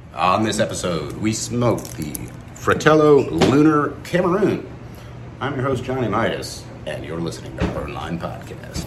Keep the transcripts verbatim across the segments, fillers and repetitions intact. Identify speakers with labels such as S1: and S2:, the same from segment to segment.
S1: On this episode, we smoke the Fratello Lunar Cameroon. I'm your host, Johnny Midas, and you're listening to Burnline Podcast.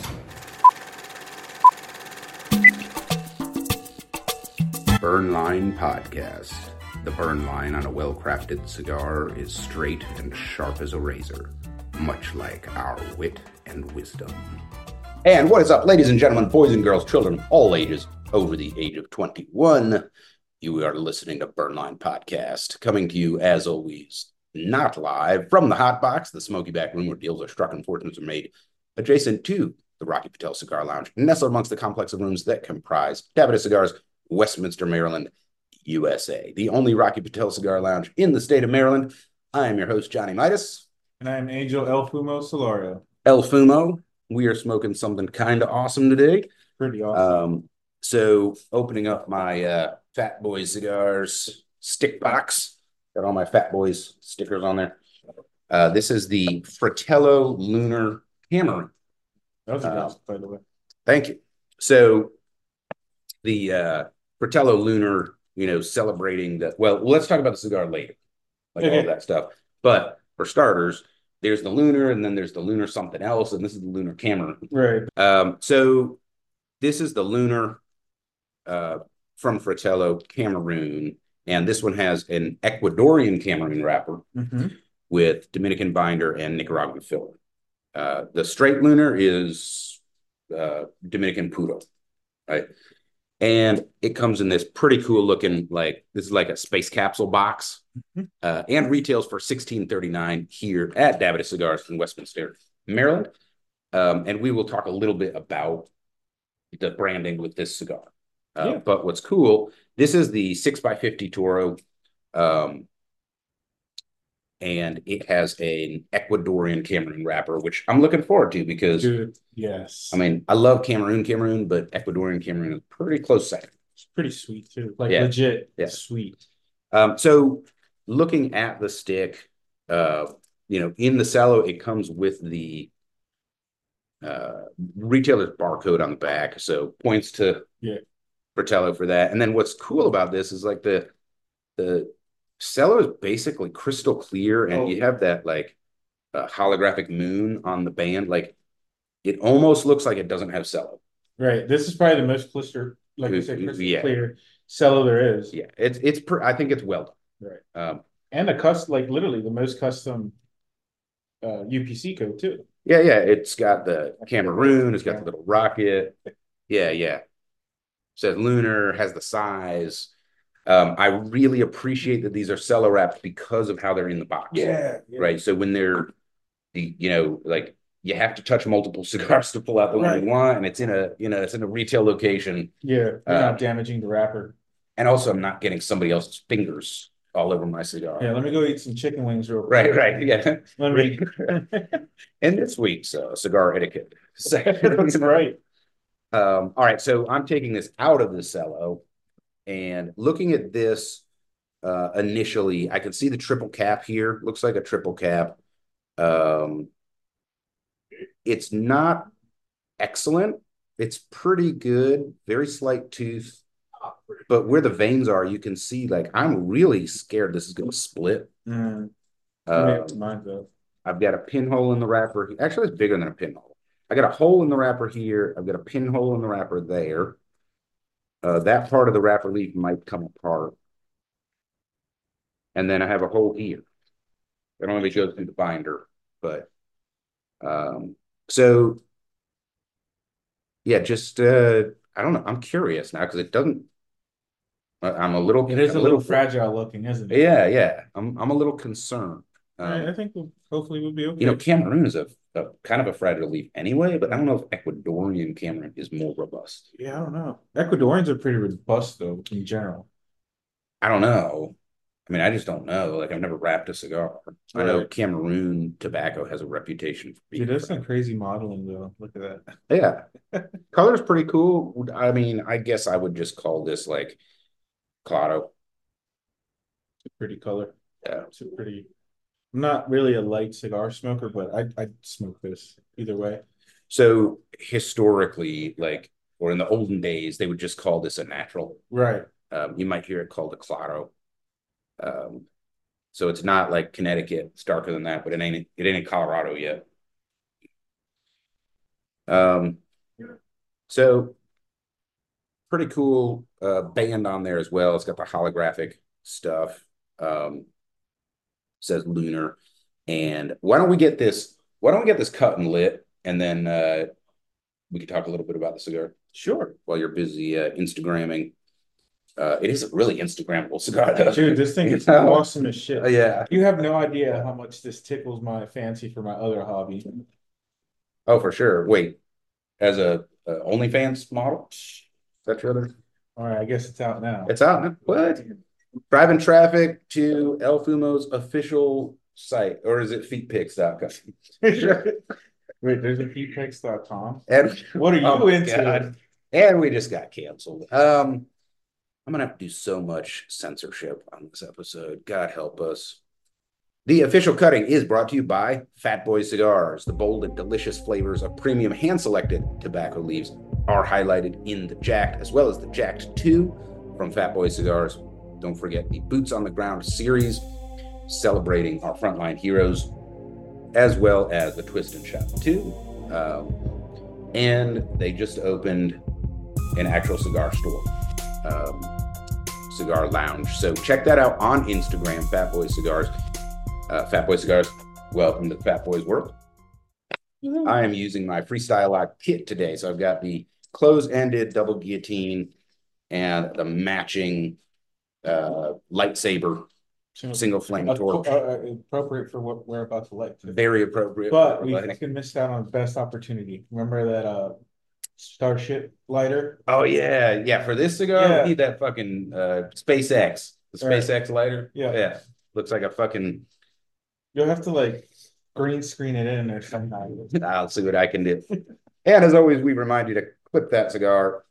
S1: Burnline Podcast. The burn line on a well-crafted cigar is straight and sharp as a razor, much like our wit and wisdom. And what is up, ladies and gentlemen, boys and girls, children, all ages, over the age of twenty-one? You are listening to Burnline Podcast, coming to you, as always, not live, from the hot box, the smoky back room where deals are struck and fortunes are made, adjacent to the Rocky Patel Cigar Lounge, nestled amongst the complex of rooms that comprise Davida Cigars, Westminster, Maryland, U S A. The only Rocky Patel Cigar Lounge in the state of Maryland. I am your host, Johnny Midas.
S2: And I'm Angel El Fumo Solario.
S1: El Fumo. We are smoking something kind of awesome today.
S2: Pretty awesome.
S1: Um, so, opening up my uh, Fat Boys Cigars stick box. Got all my Fat Boys stickers on there. Uh, this is the Fratello Lunar Cameroon.
S2: That was a
S1: uh,
S2: awesome, by the way.
S1: Thank you. So, the uh, Fratello Lunar, you know, celebrating that. Well, let's talk about the cigar later, like
S2: okay.
S1: all that stuff. But for starters, there's the Lunar, and then there's the Lunar something else, and this is the Lunar Cameroon.
S2: Right.
S1: Um, so this is the Lunar uh, from Fratello Cameroon, and this one has an Ecuadorian Cameroon wrapper
S2: mm-hmm.
S1: with Dominican binder and Nicaraguan filler. Uh, the straight Lunar is uh, Dominican Puro, right? And it comes in this pretty cool looking, like, this is like a space capsule box, mm-hmm. uh, and retails for sixteen thirty-nine here at Davida Cigars in Westminster, Maryland. Um, and we will talk a little bit about the branding with this cigar. Uh, yeah. But what's cool, this is the six by fifty Toro, um, and it has an Ecuadorian Cameroon wrapper, which I'm looking forward to because,
S2: Dude, yes,
S1: I mean, I love Cameroon, Cameroon, but Ecuadorian Cameroon is pretty close second.
S2: It's pretty sweet too, like
S1: yeah.
S2: legit
S1: yeah.
S2: sweet.
S1: Um, so looking at the stick, uh, you know, in the cello, it comes with the uh, retailer's barcode on the back, so points to
S2: yeah.
S1: Fratello for that. And then what's cool about this is like the the cello is basically crystal clear, and oh. you have that like uh, holographic moon on the band. Like it almost looks like it doesn't have cello.
S2: Right. This is probably the most crystal, like you said, crystal yeah. clear cello there is.
S1: Yeah, it's it's. Per, I think it's well
S2: done.
S1: Right. Um,
S2: and a custom, like literally the most custom uh, U P C code too.
S1: Yeah, yeah. It's got the Cameroon. It's got the little rocket. Yeah, yeah. Says Lunar, has the size. Um, I really appreciate that these are cello wrapped because of how they're in the box.
S2: Yeah, yeah.
S1: Right. So when they're, you know, like you have to touch multiple cigars to pull out the one right. you want, and it's in a, you know, it's in a retail location.
S2: Yeah, you're um, not damaging the wrapper.
S1: And also, I'm not getting somebody else's fingers all over my cigar.
S2: Yeah, let me go eat some chicken wings real quick.
S1: Right, right. Yeah.
S2: Let me.
S1: In this week's uh, cigar etiquette.
S2: That's right.
S1: Um, all right, so I'm taking this out of the cello and looking at this uh, initially, I can see the triple cap here. Looks like a triple cap. Um, it's not excellent. It's pretty good. Very slight tooth. But where the veins are, you can see, like, I'm really scared this is going to split.
S2: Mm.
S1: Um,
S2: mine, though.
S1: I've got a pinhole in the wrapper. Actually, it's bigger than a pinhole. I got a hole in the wrapper here. I've got a pinhole in the wrapper there. Uh, that part of the wrapper leaf might come apart. And then I have a hole here. I don't really go through the binder, but um, so yeah, just uh, I don't know. I'm curious now because it doesn't. I'm a little.
S2: It is
S1: I'm
S2: a little, little fragile looking, isn't it?
S1: Yeah, yeah. I'm I'm a little concerned.
S2: Um, I think we'll, hopefully we'll be okay.
S1: You know, Cameroon is a, a kind of a fragile leaf anyway, but I don't know if Ecuadorian Cameroon is more robust.
S2: Yeah, I don't know. Ecuadorians are pretty robust though, in general.
S1: I don't know. I mean, I just don't know. Like, I've never wrapped a cigar. Right. I know Cameroon tobacco has a reputation for being.
S2: Dude, that's some crazy modeling though. Look at that.
S1: Yeah, color's pretty cool. I mean, I guess I would just call this like Claro.
S2: It's a pretty color.
S1: Yeah,
S2: it's a pretty. I'm not really a light cigar smoker, but I I smoke this either way.
S1: So historically, like, or in the olden days, they would just call this a natural.
S2: Right.
S1: Um, you might hear it called a Claro. Um, so it's not like Connecticut. It's darker than that, but it ain't it ain't Colorado yet. Um, so pretty cool uh, band on there as well. It's got the holographic stuff. Um, says Lunar. And why don't we get this? Why don't we get this cut and lit, and then uh, we can talk a little bit about the cigar.
S2: Sure.
S1: While you're busy uh, Instagramming. Uh, it is a really Instagrammable cigar, though.
S2: Dude, this thing is awesome as shit.
S1: Uh, yeah.
S2: You have no idea how much this tickles my fancy for my other hobby.
S1: Oh, for sure. Wait, as a, a OnlyFans model? Is that your other?
S2: All right, I guess it's out now.
S1: It's out now. What? Driving traffic to El Fumo's official site, or is it feet pics dot com?
S2: Wait, there's a feet pics dot com.
S1: And
S2: what are you
S1: oh
S2: into?
S1: God. And we just got canceled. Um, I'm gonna have to do so much censorship on this episode. God help us. The official cutting is brought to you by Fat Boy Cigars. The bold and delicious flavors of premium hand-selected tobacco leaves are highlighted in the Jacked, as well as the Jacked two from Fat Boy Cigars. Don't forget the Boots on the Ground series, celebrating our frontline heroes, as well as the Twist and Shout two. Um, and they just opened an actual cigar store, um, cigar lounge. So check that out on Instagram, Fat Boy Cigars. Uh, Fat Boy Cigars, welcome to the Fat Boys world. Mm-hmm. I am using my Freestyle Lock kit today. So I've got the close-ended double guillotine and the matching uh, lightsaber single, single flame uh, torch.
S2: Uh, appropriate for what we're about to light.
S1: Very appropriate.
S2: But we fucking missed out on the best opportunity. Remember that uh, Starship lighter?
S1: Oh, yeah. Yeah, for this cigar, yeah. We need that fucking uh, SpaceX. The SpaceX right. lighter.
S2: Yeah.
S1: Yeah. Looks like a fucking...
S2: You'll have to, like, green screen it in there sometime.
S1: I'll see what I can do. And as always, we remind you to clip that cigar.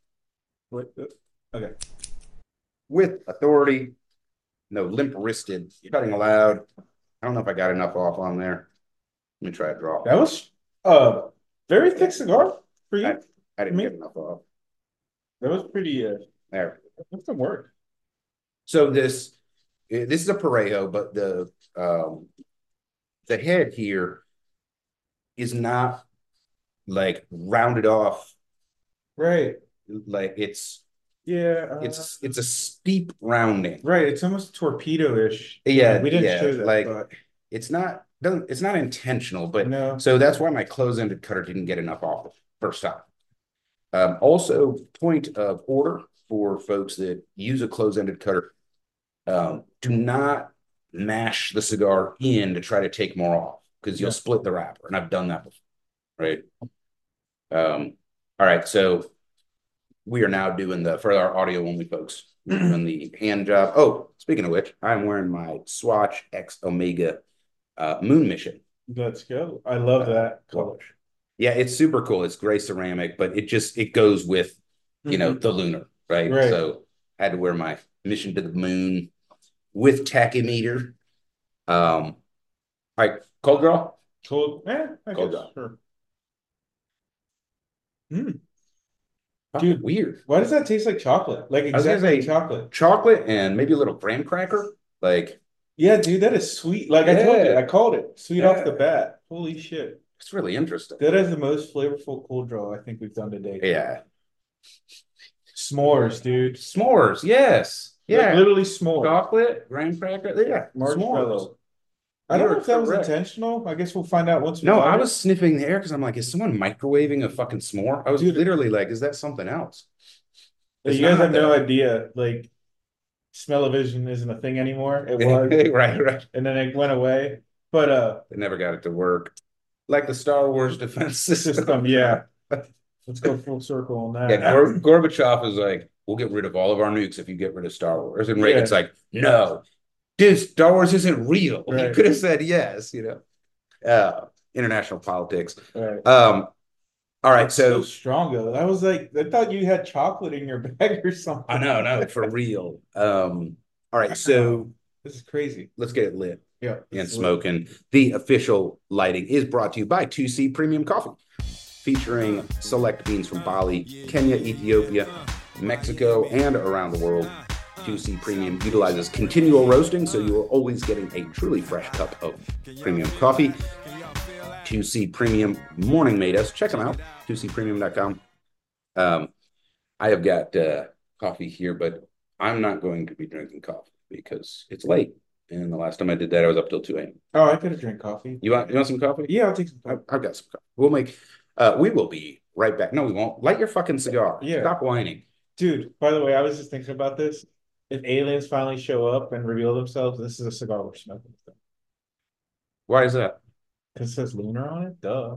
S2: Okay.
S1: With authority. No, limp-wristed. Cutting loud. I don't know if I got enough off on there. Let me try a draw.
S2: That was a very thick cigar for you.
S1: I, I didn't I mean, get enough off.
S2: That was pretty... Uh,
S1: there.
S2: That's some work.
S1: So this... This is a Parejo, but the... Um, the head here is not like rounded off,
S2: right?
S1: Like it's
S2: yeah, uh,
S1: it's it's a steep rounding,
S2: right? It's almost torpedo-ish.
S1: Yeah,
S2: we didn't
S1: yeah,
S2: show that,
S1: like
S2: but...
S1: it's not doesn't it's not intentional, but
S2: no.
S1: So that's why my close-ended cutter didn't get enough off the first time. Um, also, point of order for folks that use a close-ended cutter: um, do not mash the cigar in to try to take more off, because you'll yeah. split the wrapper, and I've done that before, right? Um, all right, so we are now doing the, for our audio only folks, we're doing the hand job. Oh, speaking of which, I'm wearing my Swatch X Omega uh, Moon Mission.
S2: Let's go. I love uh, that color.
S1: Yeah, it's super cool. It's gray ceramic, but it just, it goes with, you mm-hmm. know, the Lunar, right?
S2: right?
S1: So I had to wear my Mission to the Moon with tachymeter. Um, all right, cold draw?
S2: Cold, yeah, I
S1: cold
S2: guess,
S1: draw.
S2: Sure. Mm.
S1: Dude, weird.
S2: Why does that taste like chocolate? Like exactly like chocolate.
S1: Chocolate and maybe a little graham cracker. Like,
S2: yeah, dude, that is sweet. Like yeah. I told you, I called it sweet yeah. off the bat. Holy shit.
S1: It's really interesting.
S2: That is the most flavorful cold draw I think we've done today.
S1: Yeah.
S2: S'mores, dude.
S1: S'mores, yes. Yeah,
S2: like literally s'mores.
S1: Chocolate, graham cracker, yeah,
S2: marshmallow. I don't know if that was correct. intentional. I guess we'll find out once we
S1: No, I
S2: it.
S1: was sniffing the air because I'm like, is someone microwaving a fucking s'more? I was Dude, literally like, is that something else?
S2: You guys have no idea. Like, smell-o-vision isn't a thing anymore. It was.
S1: right, right.
S2: And then it went away. But uh
S1: they never got it to work. Like the Star Wars defense system.
S2: system yeah. Let's go full circle on that.
S1: Yeah, Gor- Gorbachev is like, we'll get rid of all of our nukes if you get rid of Star Wars. And Reagan's yeah. like, no, dude, Star Wars isn't real. Right. He could have said yes, you know. Uh, international politics.
S2: Right.
S1: Um, all right,
S2: That's
S1: so,
S2: so strong though. I was like, I thought you had chocolate in your bag or something.
S1: I know, no, for real. Um, all right, so
S2: this is crazy.
S1: Let's get it lit.
S2: Yeah,
S1: and smoking. Lit. The official lighting is brought to you by two C Premium Coffee, featuring select beans from Bali, Kenya, Ethiopia, Mexico, and around the world. two C Premium utilizes continual roasting, so you are always getting a truly fresh cup of premium coffee. two C Premium Morning Made Us. Check them out, two c premium dot com. Um, I have got uh, coffee here, but I'm not going to be drinking coffee because it's late. And the last time I did that, I was up till two a.m.
S2: Oh, I could have drank coffee.
S1: You want you want some coffee?
S2: Yeah, I'll take some coffee.
S1: I've got some coffee. We'll make. Uh, we will be right back. No, we won't. Light your fucking cigar.
S2: Yeah.
S1: Stop whining.
S2: Dude, by the way, I was just thinking about this. If aliens finally show up and reveal themselves, this is a cigar we're smoking.
S1: Why is that?
S2: Because it says lunar on it? Duh.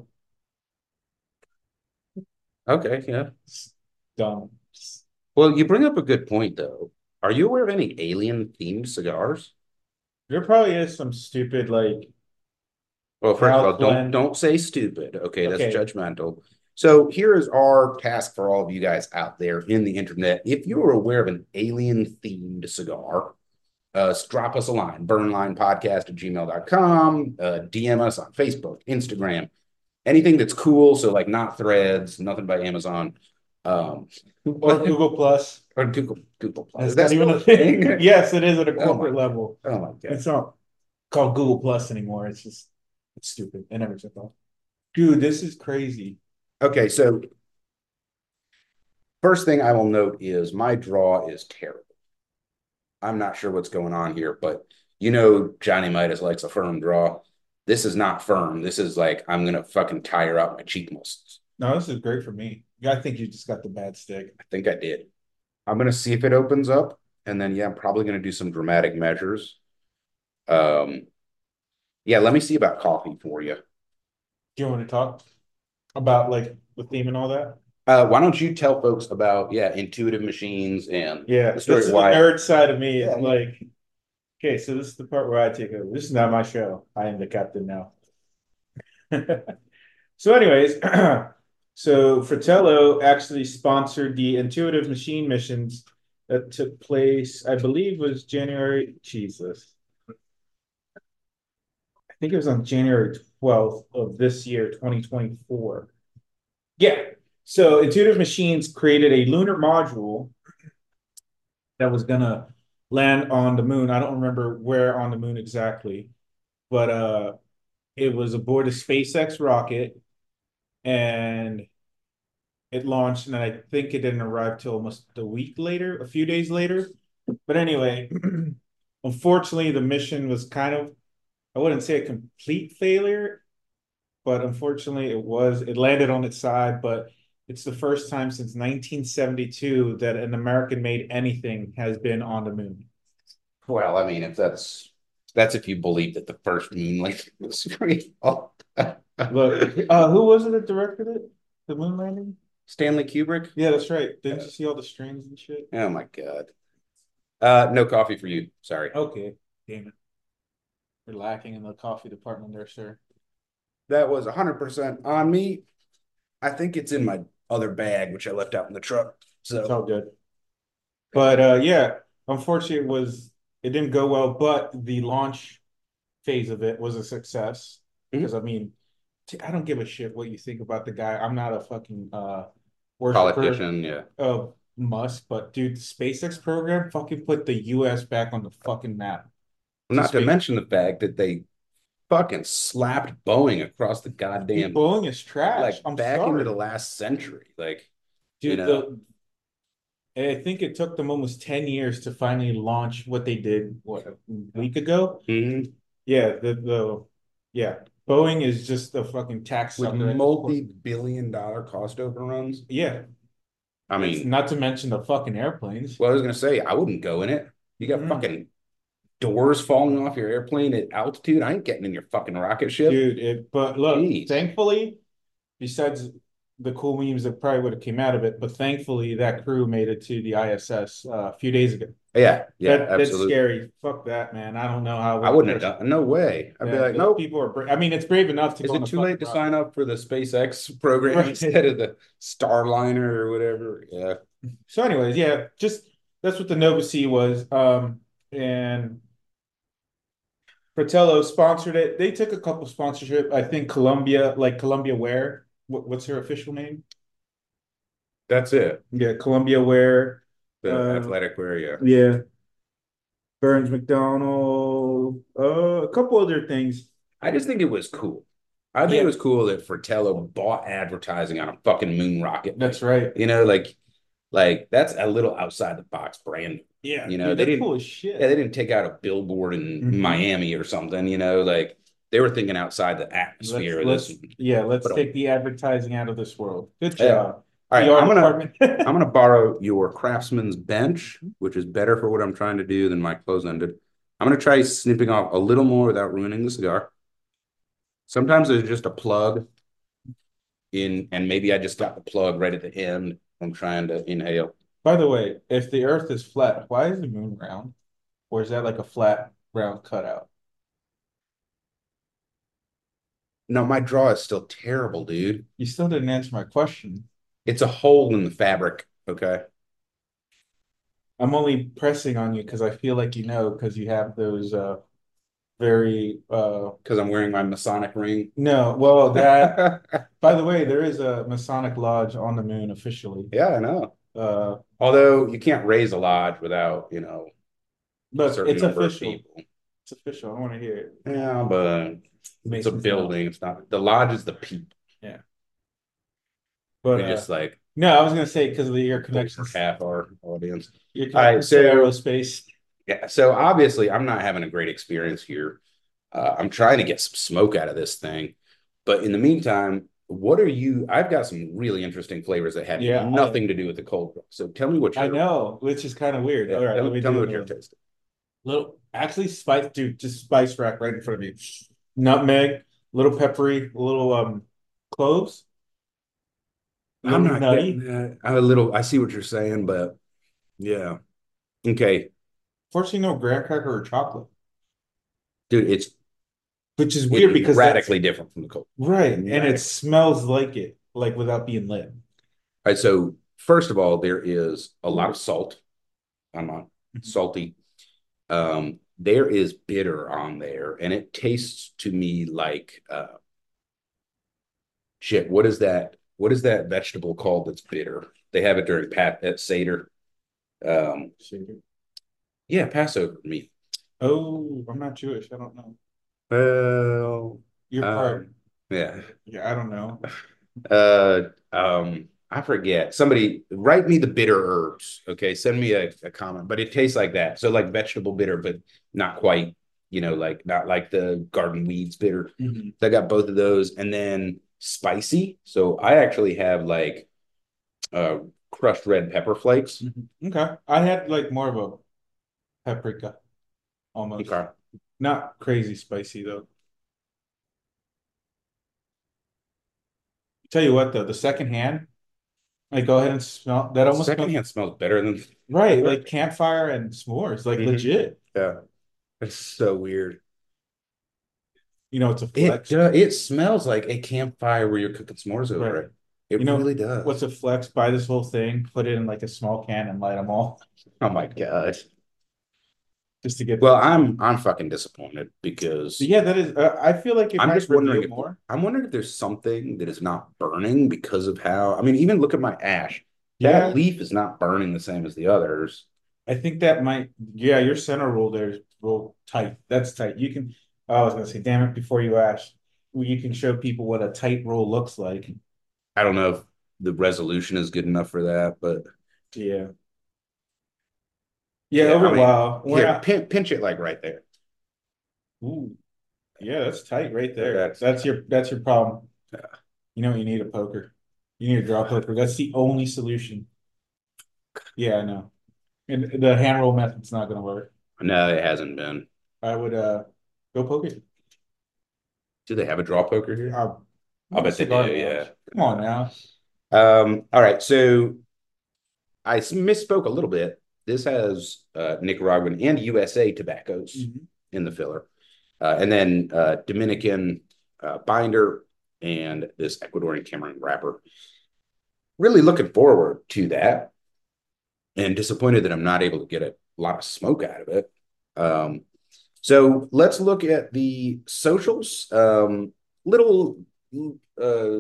S1: Okay, yeah.
S2: It's dumb.
S1: Well, you bring up a good point, though. Are you aware of any alien-themed cigars?
S2: There probably is some stupid, like...
S1: Well, first of all, don't, don't say stupid. Okay, that's
S2: Okay.
S1: judgmental. So here is our task for all of you guys out there in the internet. If you are aware of an alien-themed cigar, uh, drop us a line, burnlinepodcast at gmail dot com, uh, D M us on Facebook, Instagram, anything that's cool. So like not Threads, nothing by Amazon. Um,
S2: or Google Plus.
S1: Or Google, Google Plus.
S2: Is that even a thing? Yes, it is at a corporate
S1: oh
S2: level.
S1: Oh my God.
S2: It's not called Google Plus anymore. It's just, it's stupid. I never took off. Dude, this is crazy.
S1: Okay, so first thing I will note is my draw is terrible. I'm not sure what's going on here, but you know Johnny Midas likes a firm draw. This is not firm. This is like I'm gonna fucking tire out my cheek muscles.
S2: No, this is great for me. I think you just got the bad stick.
S1: I think I did. I'm gonna see if it opens up, and then yeah, I'm probably gonna do some dramatic measures. Um, yeah, let me see about coffee for you.
S2: Do you want to talk about like the theme and all that?
S1: Uh, why don't you tell folks about yeah, intuitive machines and
S2: yeah,
S1: the story
S2: this is
S1: why
S2: the nerd side of me.
S1: Yeah,
S2: like, okay, so this is the part where I take over. This is not my show. I am the captain now. So, anyways, so Fratello actually sponsored the intuitive machine missions that took place, I believe, was January. Jesus, I think it was on January twelfth of this year, twenty twenty-four. Yeah. So Intuitive Machines created a lunar module that was gonna land on the moon. I don't remember where on the moon exactly, but uh, it was aboard a SpaceX rocket, and it launched. And I think it didn't arrive till almost a week later, a few days later. But anyway, unfortunately, the mission was kind of, I wouldn't say a complete failure, but unfortunately, it was. It landed on its side, but it's the first time since nineteen seventy-two that an American-made anything has been on the moon.
S1: Well, I mean, if that's that's if you believe that the first moon landing was real.
S2: Look, uh, who was it that directed it? The moon landing?
S1: Stanley Kubrick?
S2: Yeah, that's right. Didn't
S1: Yeah.
S2: you see all the strings and shit?
S1: Oh my God. Uh, no coffee for you. Sorry.
S2: Okay, damn it. We're lacking in the coffee department there, sir.
S1: That was one hundred percent on me. I think it's in my other bag, which I left out in the truck. So
S2: it's all good. But uh, yeah, unfortunately, it was it didn't go well. But the launch phase of it was a success because mm-hmm. I mean, I don't give a shit what you think about the guy. I'm not a fucking uh,
S1: politician, yeah,
S2: of Musk, but dude, the SpaceX program fucking put the U S back on the fucking map.
S1: Not to mention the fact that they fucking slapped Boeing across the goddamn.
S2: Dude, Boeing is trash.
S1: Like
S2: I'm
S1: back
S2: sorry.
S1: into the last century. Like,
S2: dude,
S1: you know.
S2: the, I think it took them almost ten years to finally launch what they did what a week ago.
S1: Mm-hmm.
S2: Yeah, the the yeah. Boeing is just a fucking tax
S1: with multi-billion dollar cost overruns.
S2: Yeah.
S1: I mean,
S2: it's not to mention the fucking airplanes.
S1: Well, I was gonna say I wouldn't go in it. You got mm. fucking doors falling off your airplane at altitude. I ain't getting in your fucking rocket ship,
S2: dude. It, but look, Jeez. Thankfully, besides the cool memes that probably would have came out of it, but thankfully that crew made it to the I S S uh, a few days ago.
S1: Yeah, yeah,
S2: that,
S1: absolutely.
S2: That's scary. Fuck that, man. I don't know how.
S1: I wouldn't have done. No way. I'd yeah, be like, no. Nope.
S2: People are. Bra- I mean, it's brave enough to.
S1: Is
S2: go
S1: it too late to rocket. sign up for the SpaceX program right. instead of the Starliner or whatever? Yeah.
S2: So, anyways, yeah, just that's what the Nova C was, um, and Fratello sponsored it. They took a couple sponsorship. I think Columbia, like Columbia Wear. What, what's her official name?
S1: That's it.
S2: Yeah, Columbia Wear.
S1: The uh, athletic wear, yeah.
S2: Yeah. Burns McDonald, uh, a couple other things.
S1: I just think it was cool. I think it
S2: Yeah,
S1: was cool that Fratello bought advertising on a fucking moon rocket.
S2: that's right.
S1: You know, like like that's a little outside the box brand.
S2: Yeah,
S1: You know,
S2: dude,
S1: they
S2: that's
S1: didn't
S2: cool as
S1: yeah, they
S2: shit.
S1: didn't take out a billboard in
S2: Mhm.
S1: Miami or something, you know, like they were thinking outside the
S2: Let's
S1: atmosphere of this.
S2: let's yeah, let's
S1: But um,
S2: take the advertising out of this world. Good
S1: yeah.
S2: job,
S1: All right,
S2: P R
S1: I'm gonna
S2: department.
S1: I'm gonna borrow your Craftsman's bench, which is better for what I'm trying to do than my close-ended. I'm gonna try snipping off a little more without ruining the cigar. Sometimes there's just a plug in, and maybe I just got the plug right at the end. I'm trying to inhale.
S2: By the way, if the Earth is flat, why is the moon round? Or is that like a flat round cutout?
S1: No, my draw is still terrible, dude.
S2: You still didn't answer my question.
S1: It's a hole in the fabric. Okay.
S2: I'm only pressing on you because I feel like you know because you have those uh very uh
S1: Because I'm wearing my Masonic ring.
S2: no, well that by the way, there is a Masonic Lodge on the moon officially.
S1: Yeah, I know.
S2: Uh
S1: Although you can't raise a lodge without, you know, a
S2: look,
S1: certain
S2: it's
S1: number of
S2: official.
S1: people.
S2: It's official. I want to hear it.
S1: Yeah, but it's a
S2: Masons know.
S1: building. It's not the lodge is the people.
S2: Yeah. But
S1: We
S2: uh
S1: just like
S2: no, I was gonna say because of the, your
S1: over
S2: connections,
S1: half our audience.
S2: your
S1: All right,
S2: connections to
S1: so
S2: aerospace.
S1: yeah, so obviously I'm not having a great experience here. Uh, I'm trying to get some smoke out of this thing, but in the meantime, what are you? I've got some really interesting flavors that have
S2: Yeah,
S1: nothing to do with the cold brew. So tell me what
S2: I, I
S1: you're.
S2: know, which is kind of weird.
S1: Yeah,
S2: All right,
S1: tell,
S2: let
S1: me-
S2: me
S1: tell me
S2: do
S1: what
S2: a
S1: you're
S2: little,
S1: tasting.
S2: little actually spice, dude, just spice rack right in front of you. Nutmeg, little peppery, little um cloves, a
S1: I'm
S2: little
S1: not getting
S2: nutty.
S1: that. I'm a little. I see what you're saying, but yeah, okay,
S2: Fortunately, no graham cracker or chocolate,
S1: dude, it's
S2: which is
S1: it
S2: weird
S1: is
S2: because that's
S1: radically different from the cold.
S2: right, and it
S1: Radically.
S2: smells like it, like without being lit.
S1: All right, so first of all, there is a lot
S2: Ooh.
S1: of salt. I'm not
S2: Mhm.
S1: salty. Um, there is bitter on there, and it tastes to me like uh, shit. What is that? What is that vegetable called that's bitter? They have it during Pat at Seder. Um,
S2: Shaker.
S1: yeah, Passover meat.
S2: Oh, I'm not Jewish. I don't know.
S1: Well,
S2: Your part.
S1: um, yeah.
S2: Yeah, I don't know.
S1: Uh, um, I forget. Somebody write me the bitter herbs. Okay, send me a, a comment. But it tastes like that. So like vegetable bitter, but not quite. You know, like not like the garden weeds bitter.
S2: Mhm.
S1: So I got both of those, and then spicy. So I actually have like uh crushed red pepper flakes.
S2: Mhm. Okay. I had like more of a paprika almost.
S1: Okay.
S2: Not crazy spicy though. Tell you what though, the second hand, like go ahead and smell that almost smells
S1: Secondhand smells better than
S2: right, like campfire and s'mores, like
S1: Mhm.
S2: legit.
S1: Yeah. It's so weird.
S2: You know, it's a
S1: It
S2: flex.
S1: uh, it smells like a campfire where you're cooking s'mores over
S2: Right.
S1: it. It
S2: You know
S1: really
S2: what's
S1: does.
S2: a flex? Buy this whole thing, put it in like a small can and light them all
S1: Oh my God.
S2: just to get
S1: Well,
S2: that.
S1: I'm I'm fucking disappointed because
S2: Yeah, that is. Uh, I feel like it
S1: I'm
S2: might
S1: just wondering
S2: reveal
S1: if
S2: more.
S1: I'm wondering if there's something that is not burning because of how I mean, even look at my ash. That
S2: Yeah,
S1: leaf is not burning the same as the others.
S2: I think that might. Yeah, your center roll there is roll tight. That's tight. You can. Oh, I was gonna say, damn it! Before you ask, well, you can show people what a tight roll looks like.
S1: I don't know if the resolution is good enough for that, but
S2: Yeah, yeah.
S1: yeah,
S2: Over
S1: I
S2: a
S1: mean,
S2: while, we're
S1: here,
S2: not.
S1: pin, pinch it like right there.
S2: Ooh, yeah, that's tight right there.
S1: That's
S2: That's your. That's your problem. You know, you need a poker. You need a draw poker. That's the only solution. Yeah, I know. And the hand roll method's not gonna work.
S1: no, it hasn't been.
S2: I would uh go poker.
S1: Do they have a draw poker here?
S2: Uh,
S1: I bet they do.
S2: cigar
S1: Yeah.
S2: lounge. Come on now.
S1: Um, all right. So I misspoke a little bit. This has uh, Nicaraguan and U S A tobaccos
S2: Mhm.
S1: in the filler, uh, and then uh, Dominican uh, binder and this Ecuadorian Cameroon wrapper. Really looking forward to that, and disappointed that I'm not able to get a lot of smoke out of it. Um, so let's look at the socials. Um, little uh,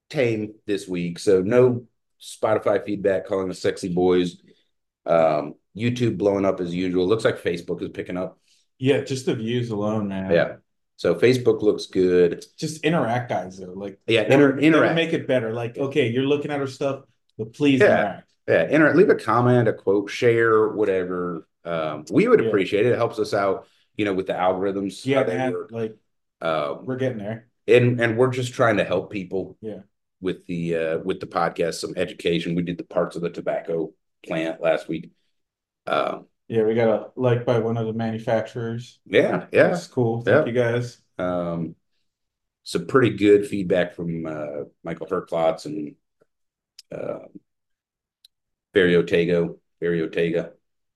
S1: tame this week, so no Spotify feedback calling us sexy boys. Um, YouTube blowing up as usual. Looks like Facebook is picking up.
S2: Yeah, just the views alone, man.
S1: Yeah. So Facebook looks good.
S2: Just interact, guys, though. Like,
S1: Yeah,
S2: that
S1: inter-
S2: would, that would
S1: interact.
S2: make it better. Like, okay, you're looking at our stuff, but please
S1: Yeah.
S2: interact.
S1: Yeah. Inter- leave a comment, a quote, share, whatever. Um, we would
S2: Yeah.
S1: appreciate it. It helps us out, you know, with the algorithms.
S2: Yeah,
S1: how they
S2: man.
S1: work.
S2: Like,
S1: Um,
S2: we're getting there.
S1: and and we're just trying to help people.
S2: Yeah.
S1: With the uh, with the podcast, some education. We did the parts of the tobacco plant last week. Um,
S2: Yeah, we got a like by one of the manufacturers.
S1: yeah, yeah,
S2: That's cool. Thank
S1: yeah.
S2: you guys.
S1: Um, some pretty good feedback from uh, Michael Herklotz and uh, Barry Otego. Barry Otega.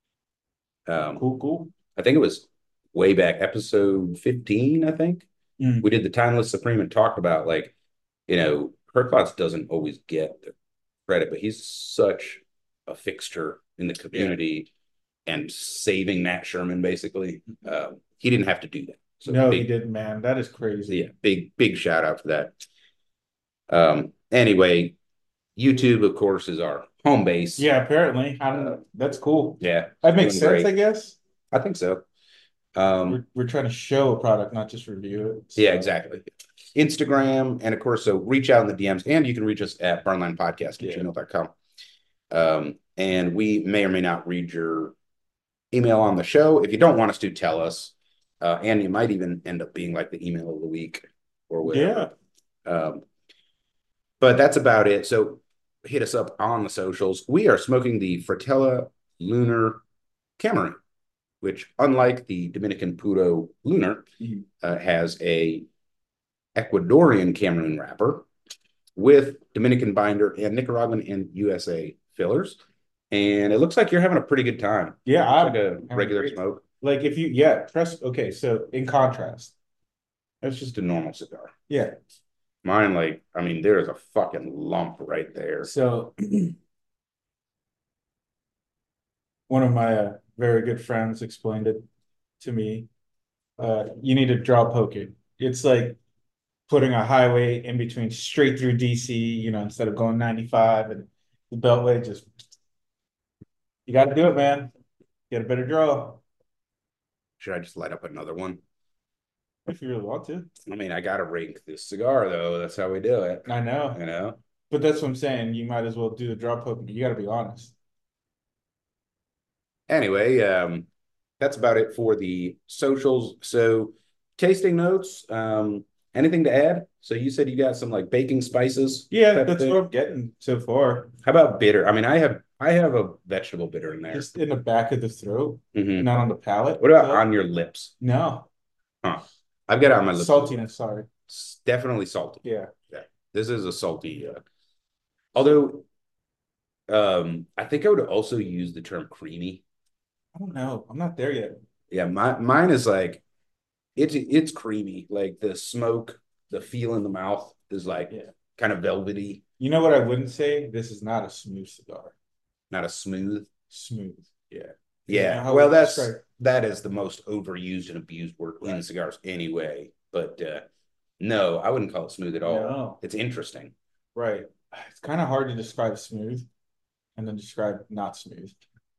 S1: Um,
S2: Cool, cool.
S1: I think it was way back, episode fifteen, I think.
S2: Mm.
S1: We did the Timeless Supreme and talked about, like, you know, Herklotz doesn't always get the credit, but he's such a fixture in the community yeah. and saving Nat Sherman, basically. Uh, he didn't have to do that.
S2: So no, big, he didn't, man. That is crazy.
S1: Yeah, big, big shout out for that. Um, anyway, YouTube, of course, is our home base.
S2: Yeah, apparently. Uh, that's cool.
S1: Yeah.
S2: That makes sense, great. I guess.
S1: I think so. Um,
S2: we're, we're trying to show a product, not just review it.
S1: So. Yeah, exactly. Instagram, and of course, so reach out in the D Ms, and you can reach us at burnline podcast at gmail dot com. Um, and we may or may not read your email on the show. If you don't want us to, tell us. Uh, and you might even end up being like the email of the week or whatever. Yeah. Um, but that's about it. So hit us up on the socials. We are smoking the Fratello Lunar Cameroon, which, unlike the Dominican Puro Lunar, mm-hmm. uh, has a Ecuadorian Cameroon wrapper with Dominican binder and Nicaraguan and U S A fillers. And it looks like you're having a pretty good time.
S2: Yeah, I'm
S1: like a regular great. smoke.
S2: Like if you, yeah, press, okay, so in contrast.
S1: That's just a normal cigar.
S2: Yeah.
S1: Mine, like, I mean, there's a fucking lump right there.
S2: So one of my uh, very good friends explained it to me. Uh, you need to draw poke it. It's like putting a highway in between straight through D C, you know, instead of going ninety-five and the Beltway, just, you got to do it, man. Get a better draw.
S1: Should I just light up another one?
S2: If you really want to.
S1: I mean, I got to rank this cigar, though. That's how we do it.
S2: I know.
S1: You know?
S2: But that's what I'm saying. You might as well do the draw poke. You got to be honest.
S1: Anyway, um, that's about it for the socials. So, tasting notes, um, anything to add? So you said you got some like baking spices.
S2: Yeah, that's what I'm getting so far.
S1: How about bitter? I mean, I have I have a vegetable bitter in there.
S2: Just in the back of the throat,
S1: mm-hmm.
S2: not on the palate.
S1: What about so? On your lips?
S2: No.
S1: Huh. I've got it on my lips.
S2: Saltiness, sorry.
S1: It's definitely salty.
S2: Yeah.
S1: Yeah. This is a salty. Uh, although, um, I think I would also use the term creamy.
S2: I don't know. I'm not there yet.
S1: Yeah, my mine is like, it's it's creamy. Like the smoke, the feel in the mouth is like
S2: yeah.
S1: kind of velvety.
S2: You know what I wouldn't say? This is not a smooth cigar.
S1: Not a smooth?
S2: Smooth. Yeah.
S1: Yeah. yeah. Well, that's describe? that is the most overused and abused word right. in cigars anyway. But uh, no, I wouldn't call it smooth at all.
S2: No.
S1: It's interesting.
S2: Right. It's kind of hard to describe smooth and then describe not smooth.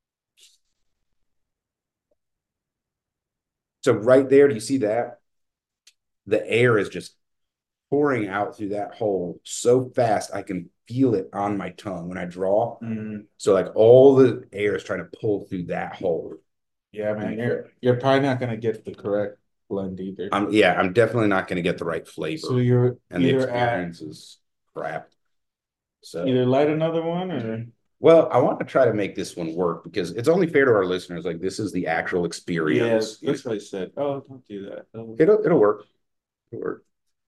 S1: So right there, do you see that? The air is just pouring out through that hole so fast, I can feel it on my tongue when I draw.
S2: Mm.
S1: So like all the air is trying to pull through that hole.
S2: Yeah, man, you're you're probably not going to get the correct blend either.
S1: I'm yeah, I'm definitely not going to get the right flavor.
S2: So you're
S1: and the experience at, is crap. So
S2: either light another one or.
S1: Well, I want to try to make this one work because it's only fair to our listeners. Like this is the actual experience.
S2: Yeah, that's what I said. Oh, don't do that. Oh.
S1: It'll it'll work. It'll work.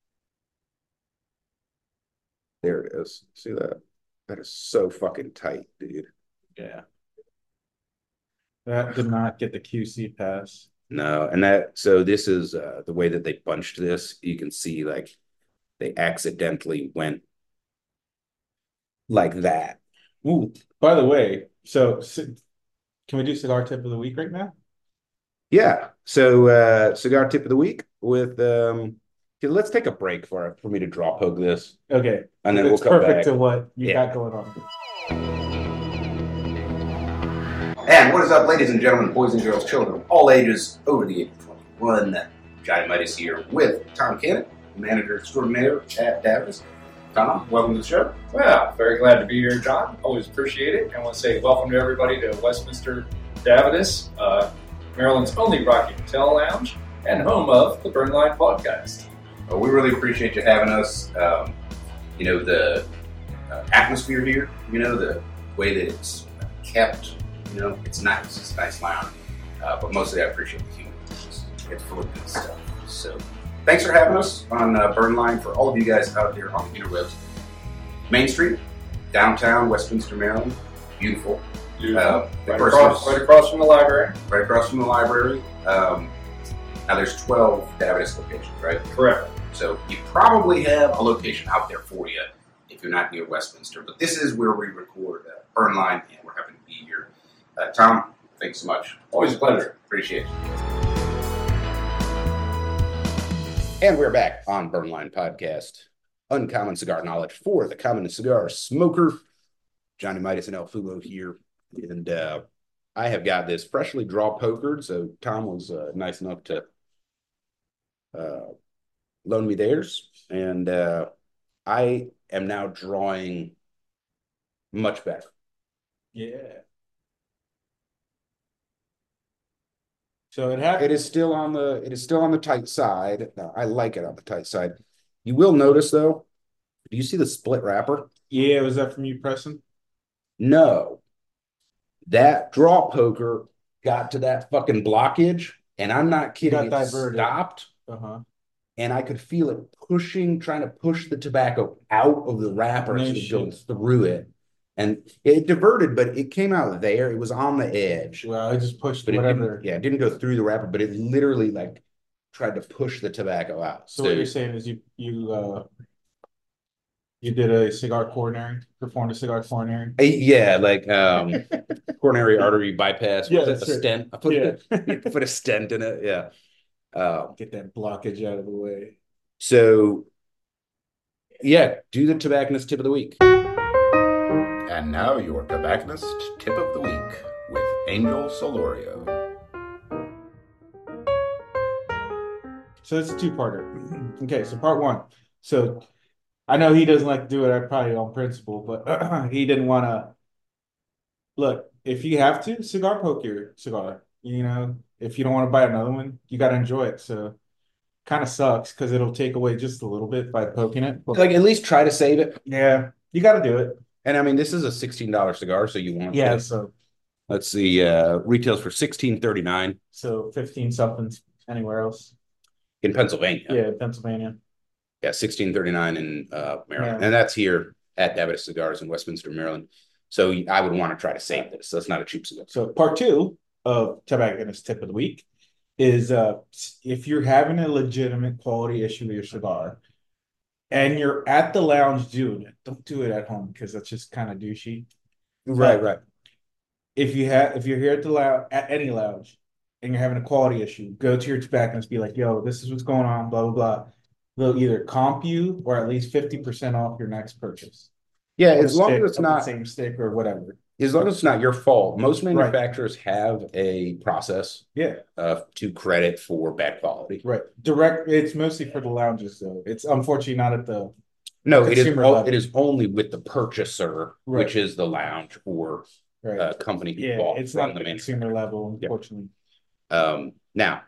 S1: There it is. See that? That is so fucking tight, dude.
S2: Yeah. That did not get the Q C pass.
S1: No, and that so this is uh, the way that they bunched this. You can see like they accidentally went like that.
S2: Ooh, by the way, so, so can we do cigar tip of the week right now?
S1: Yeah. So uh cigar tip of the week with um okay, let's take a break for it for me to draw poke this.
S2: Okay.
S1: And then
S2: it's
S1: we'll come
S2: perfect
S1: back.
S2: to what you
S1: yeah.
S2: got going on.
S1: And what is up, ladies and gentlemen, boys and girls, children, all ages over the age of twenty-one? Johnny Midas here with Tom Kennett, manager extraordinaire at Davis. Tom, welcome to the show.
S3: Well, very glad to be here, John. Always appreciate it. I want to say welcome to everybody to Westminster Davidas, uh, Maryland's only Rocky Hotel Lounge, and home of the Burnline Podcast.
S1: Well, we really appreciate you having us. Um, you know, the uh, atmosphere here, you know, the way that it's kept, you know, it's nice. It's a nice lounge. Uh, but mostly I appreciate the humor. It's, it's full of good stuff. So thanks for having us on uh, Burnline. For all of you guys out there on the interwebs. Main Street, downtown Westminster, Maryland. Beautiful.
S3: Beautiful.
S1: Uh,
S3: right, across, right across from the library.
S1: Right across from the library. Um, now there's twelve Davidas locations, right?
S3: Correct.
S1: So you probably have a location out there for you if you're not near Westminster. But this is where we record uh, Burnline, and we're happy to be here. Uh, Tom, thanks so much.
S3: Always a pleasure.
S1: Appreciate it. And we're back on Burnline Podcast. Uncommon cigar knowledge for the common cigar smoker. Johnny Midas and El Fulo here. And uh, I have got this freshly draw pokered. So Tom was uh, nice enough to uh, loan me theirs. And uh, I am now drawing much better.
S2: Yeah. So it happened.
S1: It is still on the it is still on the tight side. No, I like it on the tight side. You will notice though, do you see the split wrapper?
S2: Yeah, was that from you pressing?
S1: No. That draw poker got to that fucking blockage, and I'm not kidding. It
S2: diverted.
S1: Stopped.
S2: Uh-huh.
S1: And I could feel it pushing, trying to push the tobacco out of the wrapper
S2: No
S1: as it was going
S2: shit.
S1: through it. And it diverted, but it came out there. It was on the edge.
S2: Well, I just pushed
S1: But it
S2: whatever.
S1: didn't, yeah, it didn't go through the wrapper, but it literally like tried to push the tobacco out.
S2: So what you're saying is you you uh you did a cigar coronary, performed a cigar coronary.
S1: Uh, Yeah, like um coronary artery bypass.
S2: Yeah,
S1: Was it
S2: that's
S1: a
S2: right.
S1: stent? I put,
S2: Yeah.
S1: put a stent in it. Yeah. Um,
S2: Get that blockage out of the way.
S1: so yeah, do the tobacconist tip of the week. And now your tobacconist tip of the week with Angel Solorio.
S2: So it's a two-parter. Okay, so part one. So I know he doesn't like to do it, I probably on principle, but he didn't want to look, if you have to, cigar poke your cigar. You know, if you don't want to buy another one, you got to enjoy it. So kind of sucks because it'll take away just a little bit by poking it. But,
S1: Like at least try to save it.
S2: yeah, you got to do it.
S1: And I mean, this is a sixteen dollar cigar, so you want
S2: Yeah,
S1: to,
S2: so
S1: let's see, uh, retails for sixteen thirty-nine
S2: so fifteen something anywhere else.
S1: in Pennsylvania.
S2: Yeah, Pennsylvania.
S1: Yeah, sixteen thirty-nine in uh, Maryland.
S2: Yeah.
S1: And that's here at Davidas Cigars in Westminster, Maryland. So I would want to try to save this. That's not a cheap cigar.
S2: So part two of Tobacconist Tip of the Week is uh if you're having a legitimate quality issue with your cigar and you're at the lounge doing it, don't do it at home because that's just kind of douchey.
S1: Right, right.
S2: If you have if you're here at the lounge at any lounge and you're having a quality issue, go to your tobacconist, be like, yo, this is what's going on, blah blah blah. They'll either comp you or at least fifty percent off your next purchase.
S1: Yeah,
S2: Or
S1: as long
S2: stick
S1: as it's
S2: of the
S1: not
S2: same stick or whatever.
S1: as long as it's not your fault. Most
S2: Right.
S1: manufacturers have a process
S2: Yeah.
S1: uh, to credit for bad quality.
S2: Right. Direct it's mostly for the lounges though. It's unfortunately not at the
S1: No, it is
S2: Consumer
S1: o-
S2: level.
S1: it is only with the purchaser,
S2: Right.
S1: which is the lounge or
S2: right.
S1: uh, company who
S2: Yeah,
S1: bought
S2: it's
S1: from
S2: not
S1: the
S2: the
S1: manufacturer.
S2: consumer level,
S1: Yep.
S2: unfortunately.
S1: Um, now,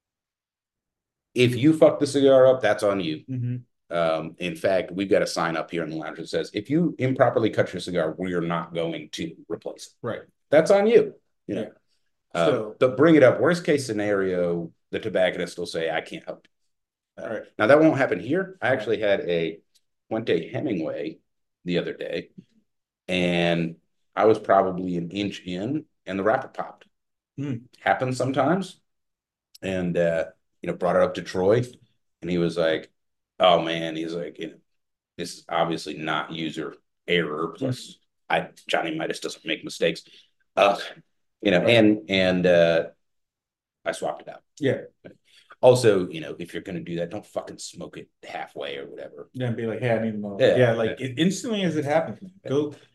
S1: if you fuck the cigar up, that's on you.
S2: Mm-hmm.
S1: Um, in fact, we've got a sign up here in the lounge that says, if you improperly cut your cigar, we are not going to replace it.
S2: Right.
S1: That's on you. You know,
S2: Yeah.
S1: uh,
S2: So-
S1: but bring it up. Worst case scenario, the tobacconist will say, I can't help you. Uh,
S2: All right.
S1: Now, that won't happen here. I actually had a Puente Hemingway the other day, and I was probably an inch in, and the wrapper popped.
S2: Hmm.
S1: Happens sometimes. And, uh, you know, brought it up to Troy, and he was like, oh, man, he's like, you know, this is obviously not user error. Plus, I Johnny Midas doesn't make mistakes. Uh, you know, and, and uh, I swapped it out.
S2: Yeah.
S1: Also, you know, if you're going to do that, don't fucking smoke it halfway or whatever.
S2: Then be like, hey, I need more.
S1: Yeah,
S2: Yeah, like
S1: yeah.
S2: It, instantly as it happens, go